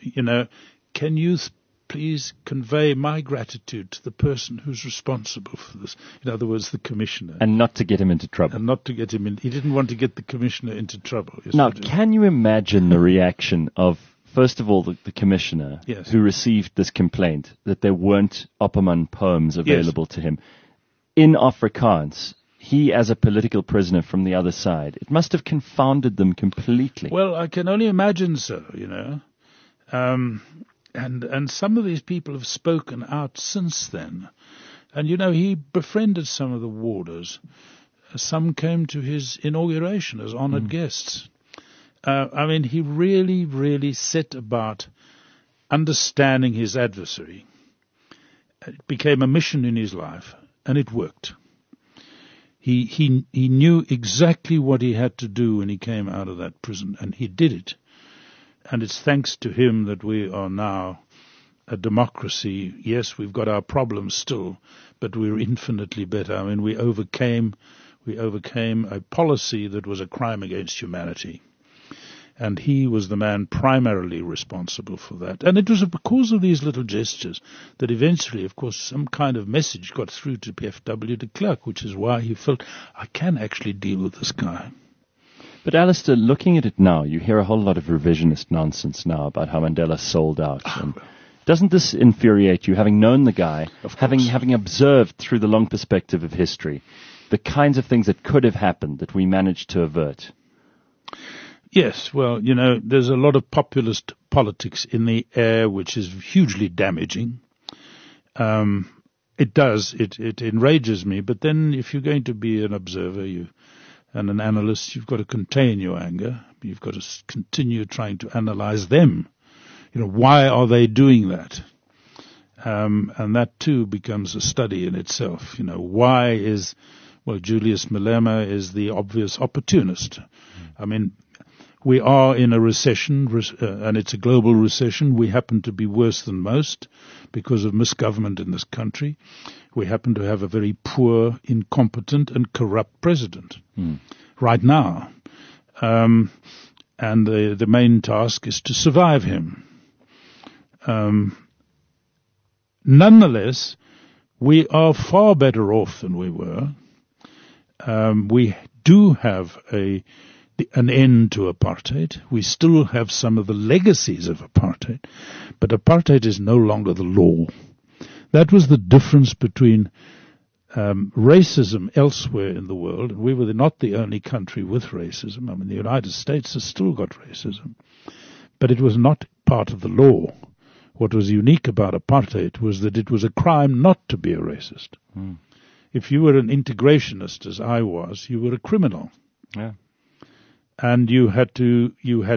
you please convey my gratitude to the person who's responsible for this? In other words, the commissioner. And not to get him into trouble. And not to get him in. He didn't want to get the commissioner into trouble. Now, can you imagine the reaction of, first of all, the commissioner yes. who received this complaint that there weren't Opperman poems available yes. to him in Afrikaans? He, as a political prisoner from the other side, it must have confounded them completely. Well, I can only imagine so, And some of these people have spoken out since then. And, he befriended some of the warders. Some came to his inauguration as honored guests. He really, really set about understanding his adversary. It became a mission in his life, and it worked. He knew exactly what he had to do when he came out of that prison, and he did it. And it's thanks to him that we are now a democracy. Yes, we've got our problems still, but we're infinitely better. We overcame a policy that was a crime against humanity. And he was the man primarily responsible for that. And it was because of these little gestures that eventually, of course, some kind of message got through to PFW de Klerk, which is why he felt, I can actually deal with this guy. But Alistair, looking at it now, you hear a whole lot of revisionist nonsense now about how Mandela sold out. And doesn't this infuriate you, having known the guy, having observed through the long perspective of history, the kinds of things that could have happened that we managed to avert? Yes, well, there's a lot of populist politics in the air, which is hugely damaging. It does. It enrages me. But then if you're going to be an observer and an analyst, you've got to contain your anger. You've got to continue trying to analyze them. Why are they doing that? And that, too, becomes a study in itself. Why is... Well, Julius Malema is the obvious opportunist. We are in a recession, and it's a global recession. We happen to be worse than most because of misgovernment in this country. We happen to have a very poor, incompetent, and corrupt president right now. and the main task is to survive him. Nonetheless, we are far better off than we were. We do have an end to apartheid. We still have some of the legacies of apartheid, but apartheid is no longer the law. That was the difference between racism elsewhere in the world, and we were not the only country with racism. I mean, the United States has still got racism, but it was not part of the law. What was unique about apartheid was that it was a crime not to be a racist. Mm. If you were an integrationist, as I was, you were a criminal. Yeah. And you had to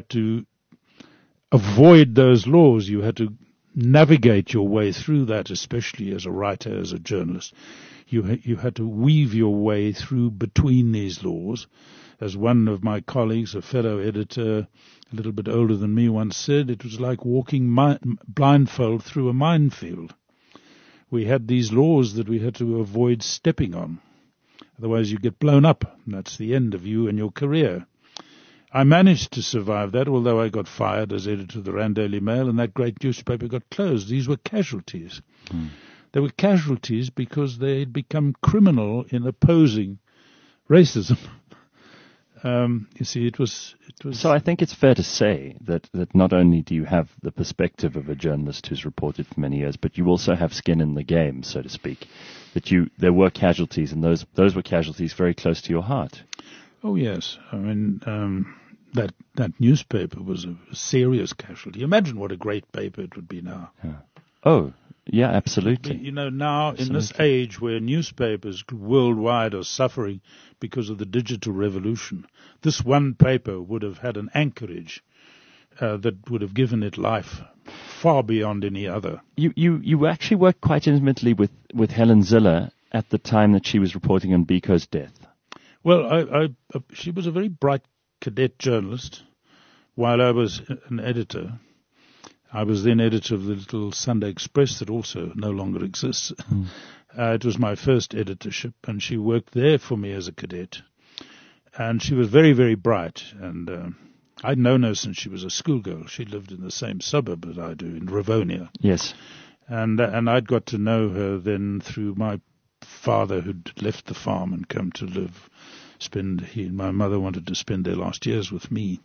avoid those laws. You had to navigate your way through that, especially as a writer, as a journalist. You had to weave your way through between these laws. As one of my colleagues, a fellow editor, a little bit older than me, once said, it was like walking blindfold through a minefield. We had these laws that we had to avoid stepping on. Otherwise you get blown up, and that's the end of you and your career. I managed to survive that, although I got fired as editor of the Rand Daily Mail, and that great newspaper got closed. These were casualties. Mm. They were casualties because they had become criminal in opposing racism. You see, it was. So I think it's fair to say that not only do you have the perspective of a journalist who's reported for many years, but you also have skin in the game, so to speak. That there were casualties, and those were casualties very close to your heart. Oh yes, I mean that newspaper was a serious casualty. Imagine what a great paper it would be now. Yeah. Oh. Yeah, absolutely. You know, now in this age where newspapers worldwide are suffering because of the digital revolution, this one paper would have had an anchorage that would have given it life far beyond any other. You actually worked quite intimately with Helen Zille at the time that she was reporting on Biko's death. Well, she was a very bright cadet journalist while I was an editor. I was then editor of the little Sunday Express that also no longer exists. Mm. It was my first editorship, and she worked there for me as a cadet. And she was very, very bright. And I'd known her since she was a schoolgirl. She lived in the same suburb as I do, in Rivonia. Yes. And I'd got to know her then through my father, who'd left the farm and come to live. He and my mother wanted to spend their last years with me.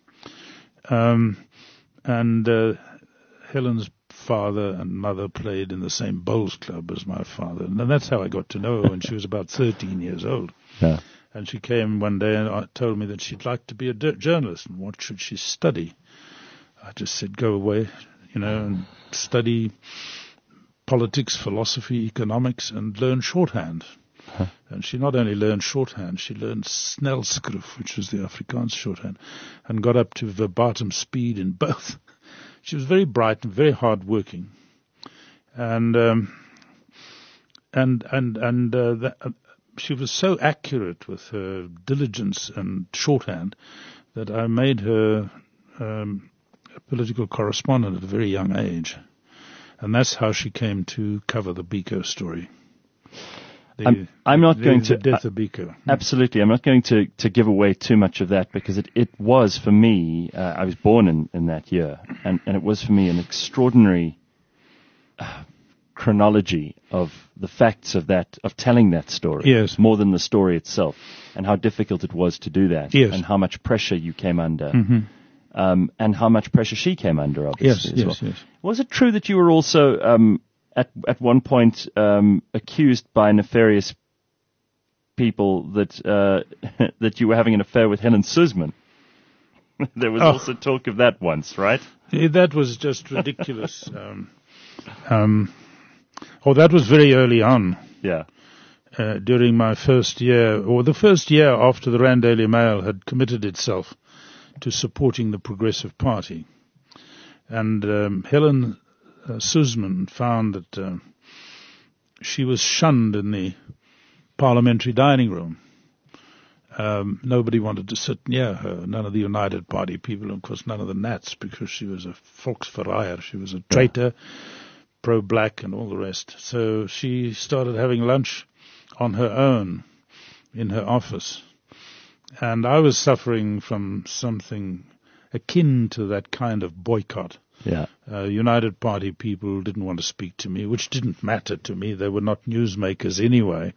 Helen's father and mother played in the same bowls club as my father. And that's how I got to know her when she was about 13 years old. Yeah. And she came one day and told me that she'd like to be a journalist and what should she study. I just said, go away, and study politics, philosophy, economics, and learn shorthand. Huh. And she not only learned shorthand, she learned snelskrif, which was the Afrikaans shorthand, and got up to verbatim speed in both. She was very bright and very hard-working, she was so accurate with her diligence and shorthand that I made her a political correspondent at a very young age, and that's how she came to cover the Biko story. I'm not going to the death of Biko. Absolutely, I'm not going to give away too much of that because it was for me. I was born in that year, and it was for me an extraordinary chronology of the facts of telling that story. Yes. More than the story itself, and how difficult it was to do that. Yes. And how much pressure you came under. Mm-hmm. And how much pressure she came under. Obviously, yes. Was it true that you were also at one point accused by nefarious people that that you were having an affair with Helen Suzman? There was also talk of that once, right? That was just ridiculous. That was very early on. Yeah. During my first year, or the first year after the Rand Daily Mail had committed itself to supporting the Progressive Party. And Helen Suzman found that she was shunned in the parliamentary dining room. Nobody wanted to sit near her, none of the United Party people, and of course none of the Nats, because she was a Volksverraaier, she was a traitor, pro-black and all the rest. So she started having lunch on her own in her office. And I was suffering from something akin to that kind of boycott. Yeah. United Party people didn't want to speak to me, which didn't matter to me. They were not newsmakers anyway.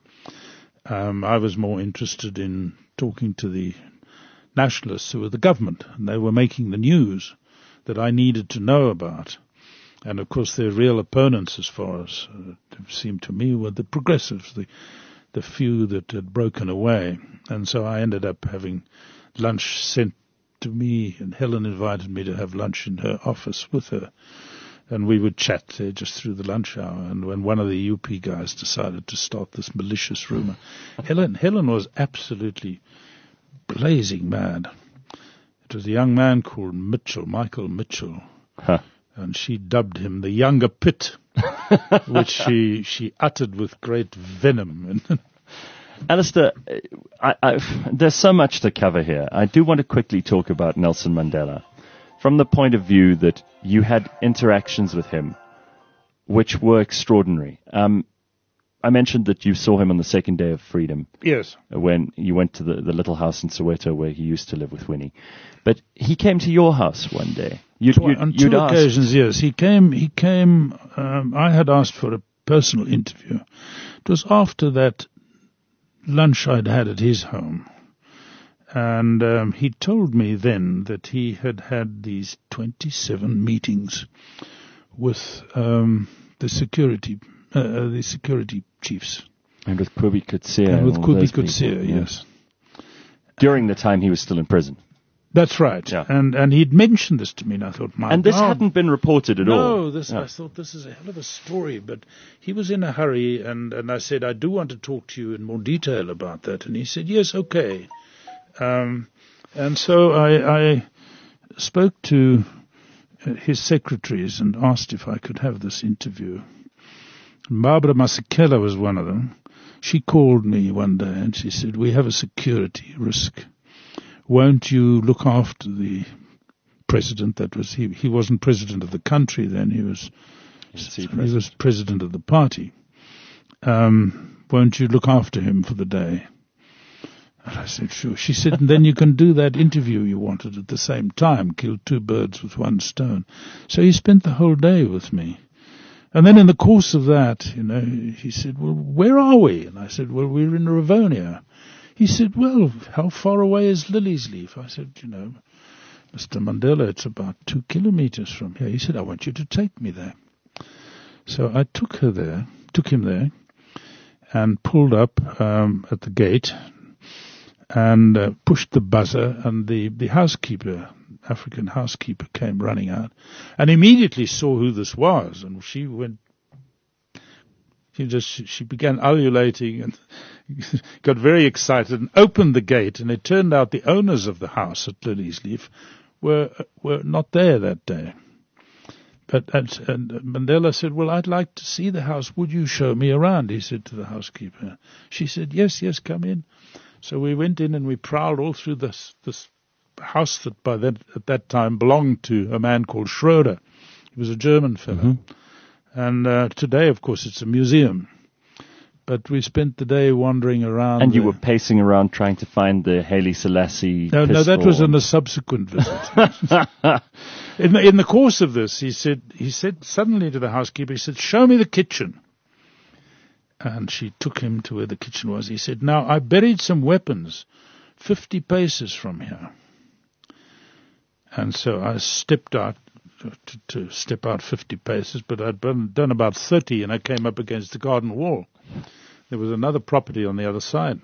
I was more interested in talking to the nationalists who were the government, and they were making the news that I needed to know about. And of course their real opponents, as far as it seemed to me, were the progressives, the few that had broken away. And so I ended up having lunch sent to me, and Helen invited me to have lunch in her office with her. And we would chat there just through the lunch hour. And when one of the UP guys decided to start this malicious rumor, Helen was absolutely blazing mad. It was a young man called Michael Mitchell, and she dubbed him the younger Pitt, which she uttered with great venom. Alistair, there's so much to cover here. I do want to quickly talk about Nelson Mandela from the point of view that you had interactions with him which were extraordinary. I mentioned that you saw him on the second day of freedom. Yes. When you went to the little house in Soweto where he used to live with Winnie. But he came to your house one day. On two occasions, yes. He came, I had asked for a personal interview. It was after that lunch I'd had at his home. And he told me then that he had these 27 meetings with the security chiefs. And with Kobie Coetsee. And with Kobie Coetsee, yes. During the time he was still in prison. That's right. Yeah. And he'd mentioned this to me, and I thought, and this hadn't been reported at all. No, I thought this is a hell of a story, but he was in a hurry, and I said, I do want to talk to you in more detail about that. And he said, yes, okay. And so I spoke to his secretaries and asked if I could have this interview. Barbara Masekela was one of them. She called me one day and she said, we have a security risk. Won't you look after the president? That was he wasn't president of the country then. He was president of the party. Won't you look after him for the day? And I said, sure. She said, and then you can do that interview you wanted at the same time, kill two birds with one stone. So he spent the whole day with me. And then in the course of that, he said, well, where are we? And I said, well, we're in Rivonia. He said, well, how far away is Lily's Leaf? I said, Mr. Mandela, it's about 2 kilometers from here. He said, I want you to take me there. So I took him there, and pulled up at the gate and pushed the buzzer, and the housekeeper, African housekeeper, came running out and immediately saw who this was, and she began ululating and got very excited and opened the gate, and it turned out the owners of the house at Lily's Leaf were not there that day. And Mandela said, well, I'd like to see the house. Would you show me around? He said to the housekeeper. She said, yes, come in. So we went in and we prowled all through this house that at that time belonged to a man called Schroeder. He was a German fellow. Mm-hmm. And today, of course, it's a museum. But we spent the day wandering around. And you were pacing around trying to find the Haile Selassie pistol. No, that was on a subsequent visit. In the course of this, he said suddenly to the housekeeper, he said, show me the kitchen. And she took him to where the kitchen was. He said, now, I buried some weapons 50 paces from here. And so I stepped out to step out 50 paces, but I'd done about 30, and I came up against the garden wall. There was another property on the other side.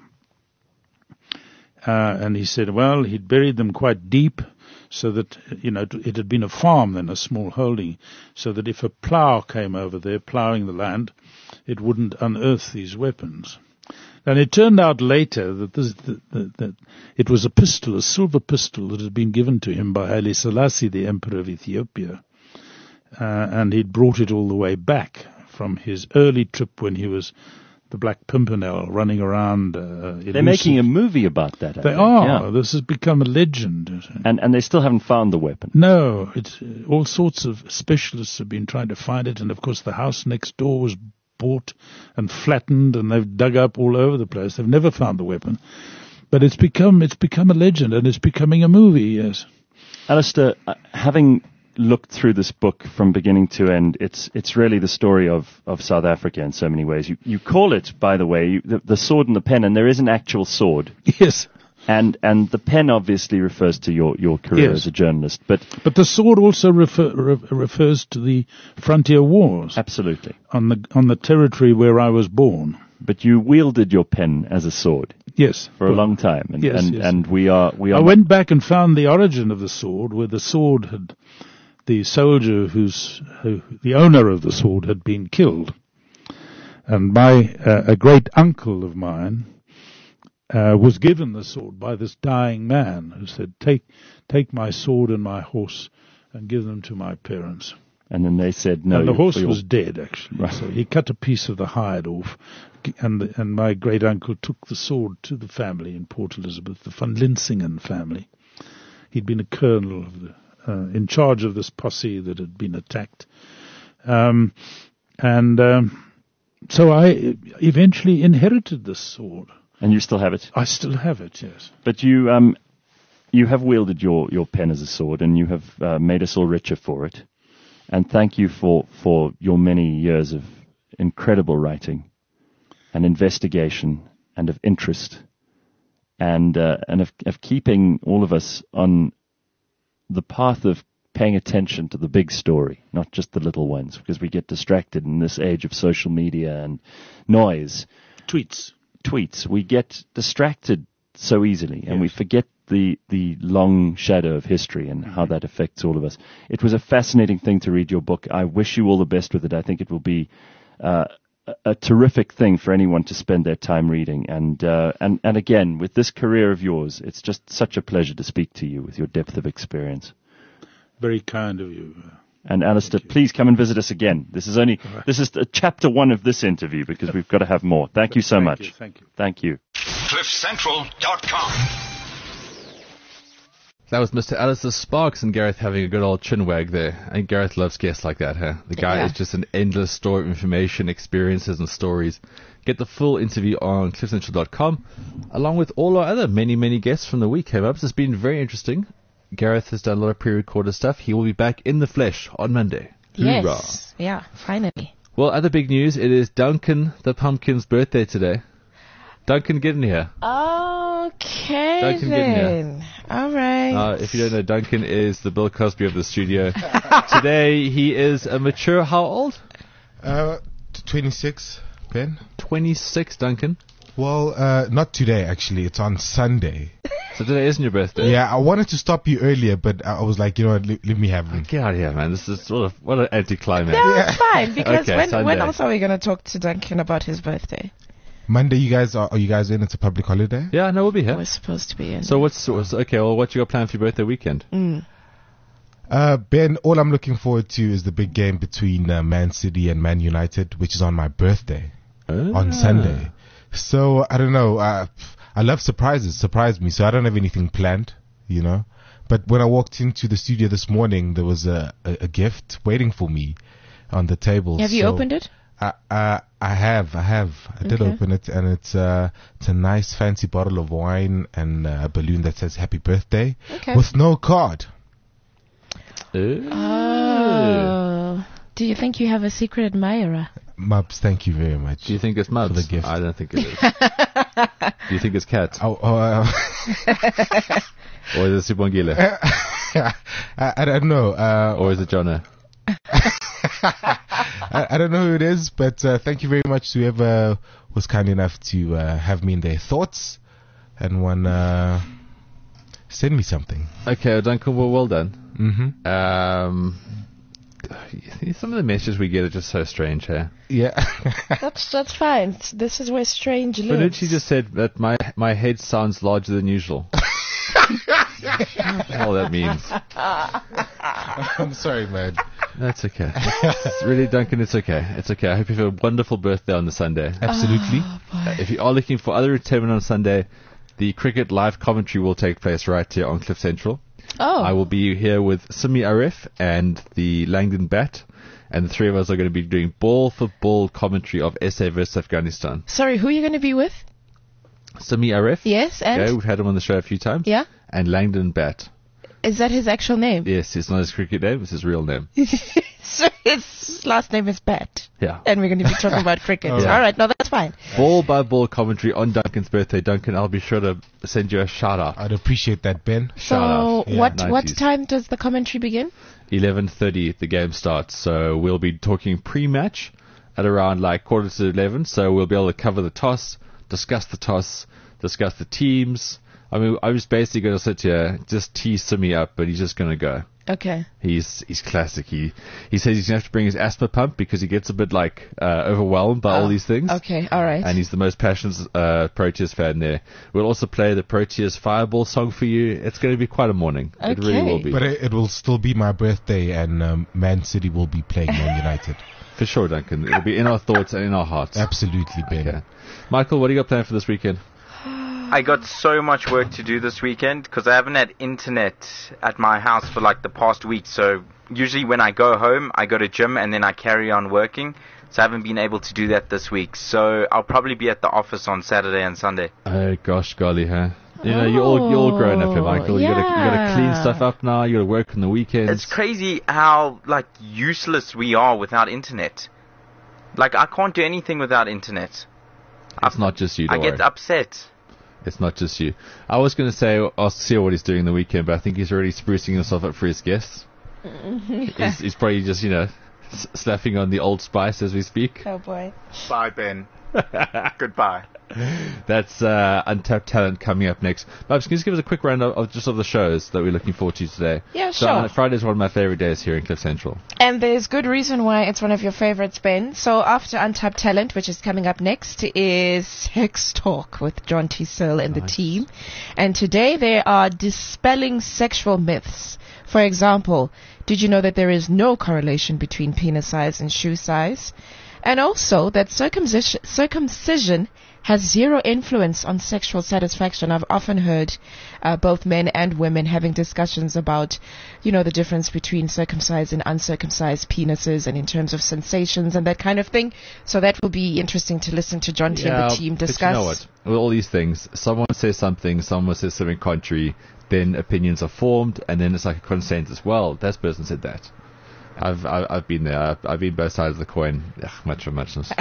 And he said, well, he'd buried them quite deep so that, it had been a farm then, a small holding, so that if a plough came over there ploughing the land, it wouldn't unearth these weapons. And it turned out later that that it was a silver pistol that had been given to him by Haile Selassie, the Emperor of Ethiopia. And he'd brought it all the way back from his early trip when he was the Black Pimpernel running around. They're making a movie about that. They are. Yeah. This has become a legend. And they still haven't found the weapon. No. It's all sorts of specialists have been trying to find it. And, of course, the house next door was bought and flattened, and they've dug up all over the place. They've never found the weapon. But it's become a legend, and it's becoming a movie, yes. Alistair, having looked through this book from beginning to end, it's really the story of South Africa in so many ways. You call it, by the way, the sword and the pen, and there is an actual sword. Yes. And the pen obviously refers to your career as a journalist, but the sword also refers to the frontier wars. Absolutely. On the territory where I was born. But you wielded your pen as a sword. Yes. For a long time. And, yes. And we are. I went back and found the origin of the sword, where the sword had, the soldier the owner of the sword had been killed. And a great uncle of mine, was given the sword by this dying man who said, take my sword and my horse and give them to my parents. And then they said no. And the horse was dead, actually. Right. So he cut a piece of the hide off, and my great uncle took the sword to the family in Port Elizabeth, the Van Linsingen family. He'd been a colonel in charge of this posse that had been attacked. So I eventually inherited this sword. And you still have it? I still have it, yes. But you have wielded your pen as a sword, and you have made us all richer for it. And thank you for your many years of incredible writing and investigation and of interest and of keeping all of us on the path of paying attention to the big story, not just the little ones, because we get distracted in this age of social media and noise. Tweets. We get distracted so easily, and we forget the long shadow of history and how that affects all of us. It was a fascinating thing to read your book. I wish you all the best with it. I think it will be a terrific thing for anyone to spend their time reading. And again, with this career of yours, it's just such a pleasure to speak to you with your depth of experience. Very kind of you. And Alistair, please come and visit us again. This is chapter 1 of this interview, because we've got to have more. Thank you so much. Thank you. CliffCentral.com. That was Mr. Alistair Sparks and Gareth having a good old chinwag there. And Gareth loves guests like that, huh? The guy is just an endless store of information, experiences, and stories. Get the full interview on CliffCentral.com, along with all our other many, many guests from the week. It's been very interesting. Gareth has done a lot of pre-recorded stuff. He will be back in the flesh on Monday. Yes. Hoorah. Yeah, finally. Well, other big news, it is Duncan the Pumpkin's birthday today. Duncan, get in here. Okay, Duncan, get in here. All right. If you don't know, Duncan is the Bill Cosby of the studio. Today, he is a mature, how old? 26, Ben. 26, Duncan. Well, not today, actually. It's on Sunday. So today isn't your birthday? Yeah, I wanted to stop you earlier, but I was like, you know what, let me have it. Get out of here, man. This is what an anticlimax. No, it's fine, because Okay, when else are we going to talk to Duncan about his birthday? Monday, are you guys in? It's a public holiday? Yeah, no, we'll be here. We're supposed to be in. So what you got planned for your birthday weekend? Ben, all I'm looking forward to is the big game between Man City and Man United, which is on my birthday on Sunday. So, I don't know, I love surprises. Surprise me. So I don't have anything planned, you know. But when I walked into the studio this morning, there was a gift waiting for me on the table. Have you opened it? I have. I did open it, and it's a nice fancy bottle of wine and a balloon that says happy birthday with no card. Oh. Do you think you have a secret admirer? Mubs, thank you very much. Do you think it's Mubs? For the gift. I don't think it is. Do you think it's Cat? Or is it Sibongile? I don't know. Or is it Jonah? I don't know who it is, but thank you very much to whoever was kind enough to have me in their thoughts and send me something. Okay, Duncan, well done. Mm-hmm. Some of the messages we get are just so strange here. Yeah. That's fine. This is where strange lives. Bonucci just said that my head sounds larger than usual. What the hell that means? I'm sorry, man. That's okay. Really, Duncan, it's okay. It's okay. I hope you have a wonderful birthday on the Sunday. Absolutely. If you are looking for other entertainment on Sunday, the cricket live commentary will take place right here on Cliff Central. Oh. I will be here with Simi Arif and the Langdon Bat, and the three of us are going to be doing ball-for-ball commentary of SA versus Afghanistan. Sorry, who are you going to be with? Simi Arif. Yes, and? Okay, we've had him on the show a few times. Yeah. And Langdon Bat. Is that his actual name? Yes, it's not his cricket name, it's his real name. So his last name is Bat. Yeah. And we're going to be talking about cricket. Oh. Yeah. All right, no, that's fine. Ball by ball commentary on Duncan's birthday. Duncan, I'll be sure to send you a shout out. I'd appreciate that, Ben. Shout out. So what 90s. time does the commentary begin? 11:30 the game starts, so we'll be talking pre-match at around like 11:15. So we'll be able to cover the toss, discuss the teams. I mean, I was basically going to sit here, just tee Simi up, but he's just going to go. Okay. He's classic. He says he's going to have to bring his asthma pump because he gets a bit like overwhelmed by all these things. Okay, all right. And he's the most passionate Proteas fan there. We'll also play the Proteas Fireball song for you. It's going to be quite a morning. It really Okay. will be. But it will still be my birthday, and Man City will be playing Man United. For sure, Duncan. It'll be in our thoughts and in our hearts. Absolutely, Ben. Okay. Michael, what do you got planned for this weekend? I got so much work to do this weekend because I haven't had internet at my house for like the past week. So usually when I go home, I go to gym and then I carry on working. So I haven't been able to do that this week. So I'll probably be at the office on Saturday and Sunday. Oh gosh, golly, huh? You know, you're all grown up here, Michael. You gotta clean stuff up now. You gotta work on the weekends. It's crazy how like useless we are without internet. Like I can't do anything without internet. It's not just you. I Don't get worry. upset. It's not just you. I was going to say I'll see what he's doing the weekend, but I think he's already sprucing himself up for his guests. He's probably just, slapping on the Old Spice as we speak. Oh, boy. Bye, Ben. Goodbye. That's Untapped Talent coming up next. Babs, can you just give us a quick roundup of the shows that we're looking forward to today? Yeah, So sure. Friday is one of my favorite days here in Cliff Central. And there's good reason why it's one of your favorites, Ben. So after Untapped Talent, which is coming up next, is Sex Talk with John T. Searle and the team. And today they are dispelling sexual myths. For example, did you know that there is no correlation between penis size and shoe size? And also that circumcision has zero influence on sexual satisfaction. I've often heard both men and women having discussions about, the difference between circumcised and uncircumcised penises and in terms of sensations and that kind of thing. So that will be interesting to listen to John T. and the team discuss. But you know what? With all these things, someone says something, someone says something contrary, then opinions are formed, and then it's like a consensus. Well, that person said that. I've been there. I've been both sides of the coin. Ugh, much for muchness.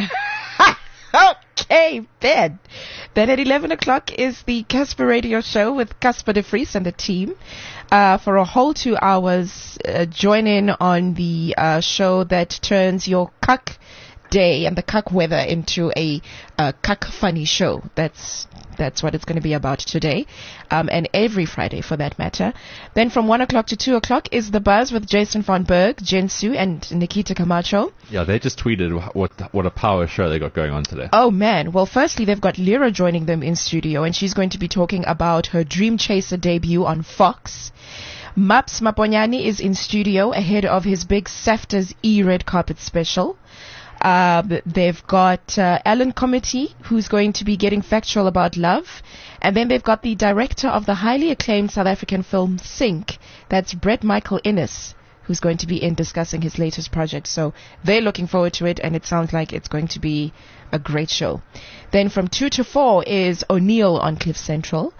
Okay, Ben. Then at 11 o'clock is the Casper Radio Show with Casper de Vries and the team. For a whole 2 hours, join in on the show that turns your cuck day and the cuck weather into a cuck funny show. That's what it's going to be about today, and every Friday for that matter. Then from 1 o'clock to 2 o'clock is The Buzz with Jason Von Berg, Jensu, and Nikita Camacho. Yeah, they just tweeted what a power show they got going on today. Oh man, well firstly they've got Lyra joining them in studio and she's going to be talking about her Dream Chaser debut on Fox. Maps Maponyane is in studio ahead of his big SAFTA's red carpet special. They've got Alan Comity, who's going to be getting factual about love. And then they've got the director of the highly acclaimed South African film Sync. That's Brett Michael Innes, who's going to be in discussing his latest project. So they're looking forward to it, and it sounds like it's going to be a great show. Then from 2 to 4 is O'Neill on Cliff Central.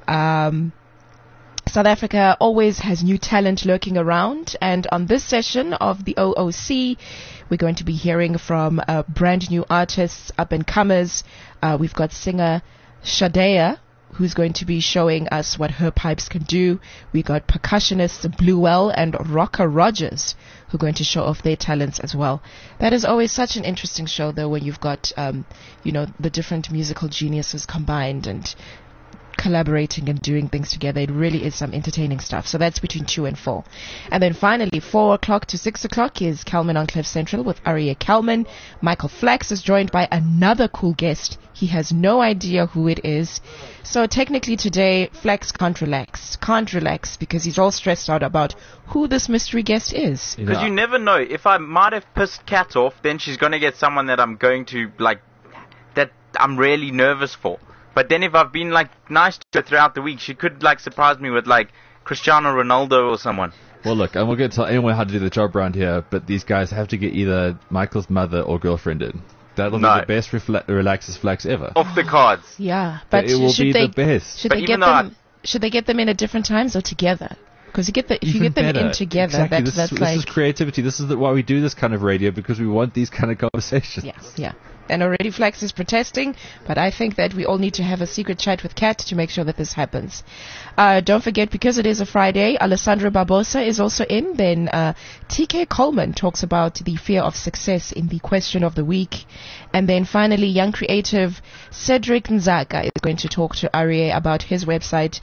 South Africa always has new talent lurking around, and on this session of the OOC, we're going to be hearing from brand new artists, up-and-comers. We've got singer Shadea, who's going to be showing us what her pipes can do. We got percussionists Bluewell and Rocker Rogers, who are going to show off their talents as well. That is always such an interesting show, though, when you've got, the different musical geniuses combined and collaborating and doing things together. It really is some entertaining stuff. So that's between 2 and 4. And then finally, 4 o'clock to 6 o'clock is Kalman on Cliff Central with Aria Kalman. Michael Flax is joined by another cool guest. He has no idea who it is. So technically today, Flax can't relax because he's all stressed out about who this mystery guest is. Because you never know. If I might have pissed Kat off, then she's going to get someone that I'm going to, that I'm really nervous for. But then if I've been, nice to her throughout the week, she could, surprise me with, Cristiano Ronaldo or someone. Well, look, I'm not going to tell anyone how to do the job around here, but these guys have to get either Michael's mother or girlfriend in. That'll be the best relaxes Flax ever. Off the cards. Yeah, but it will be the best. Should they get them in at different times or together? Because if you get them in together, exactly. that's this is creativity. This is why we do this kind of radio, because we want these kind of conversations. Yeah. And already Flax is protesting, but I think that we all need to have a secret chat with Kat to make sure that this happens. Don't forget, because it is a Friday, Alessandro Barbosa is also in. Then TK Coleman talks about the fear of success in the question of the week. And then finally, young creative Cedric Nzaka is going to talk to Arie about his website,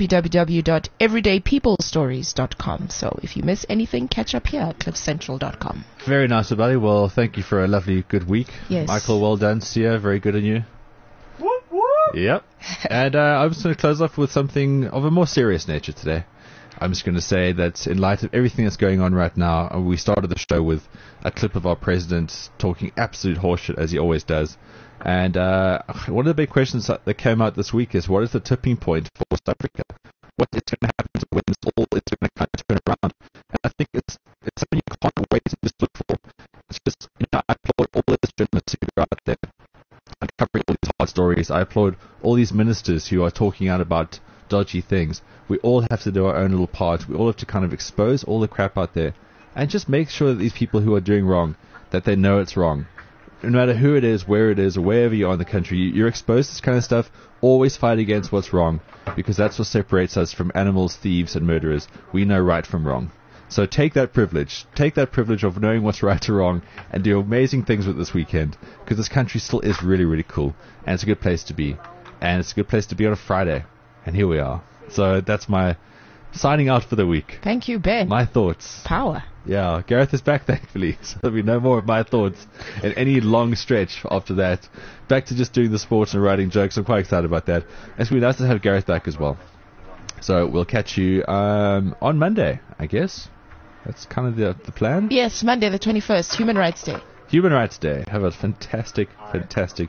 www.everydaypeoplestories.com. So if you miss anything, catch up here at cliffcentral.com. Very nice, everybody. Well, thank you for a lovely, good week. Yes. Michael, well done. Sia, very good on you. Whoop, whoop. Yep. And I'm just going to close off with something of a more serious nature today. I'm just going to say that in light of everything that's going on right now, we started the show with a clip of our president talking absolute horseshit, as he always does. And one of the big questions that came out this week is, what is the tipping point for South Africa? What is going to happen when this all is going to kind of turn around? And I think it's something you can't wait to just look for. It's just, I applaud all those journalists who are out there uncovering all these hard stories. I applaud all these ministers who are talking out about dodgy things. We all have to do our own little part. We all have to kind of expose all the crap out there and just make sure that these people who are doing wrong, that they know it's wrong. No matter who it is, where it is, or wherever you are in the country, you're exposed to this kind of stuff. Always fight against what's wrong, because that's what separates us from animals, thieves, and murderers. We know right from wrong. So take that privilege of knowing what's right or wrong, and do amazing things with this weekend, because this country still is really, really cool, and it's a good place to be. And it's a good place to be on a Friday. And here we are. So that's my signing out for the week. Thank you, Ben. My thoughts. Power. Yeah, Gareth is back, thankfully. So there'll be no more of my thoughts in any long stretch after that. Back to just doing the sports and writing jokes. I'm quite excited about that. It's going to be nice to have Gareth back as well. So we'll catch you on Monday, I guess. That's kind of the plan. Yes, Monday the 21st, Human Rights Day. Human Rights Day. Have a fantastic,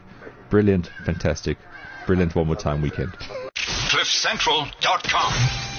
brilliant one more time weekend. CliffCentral.com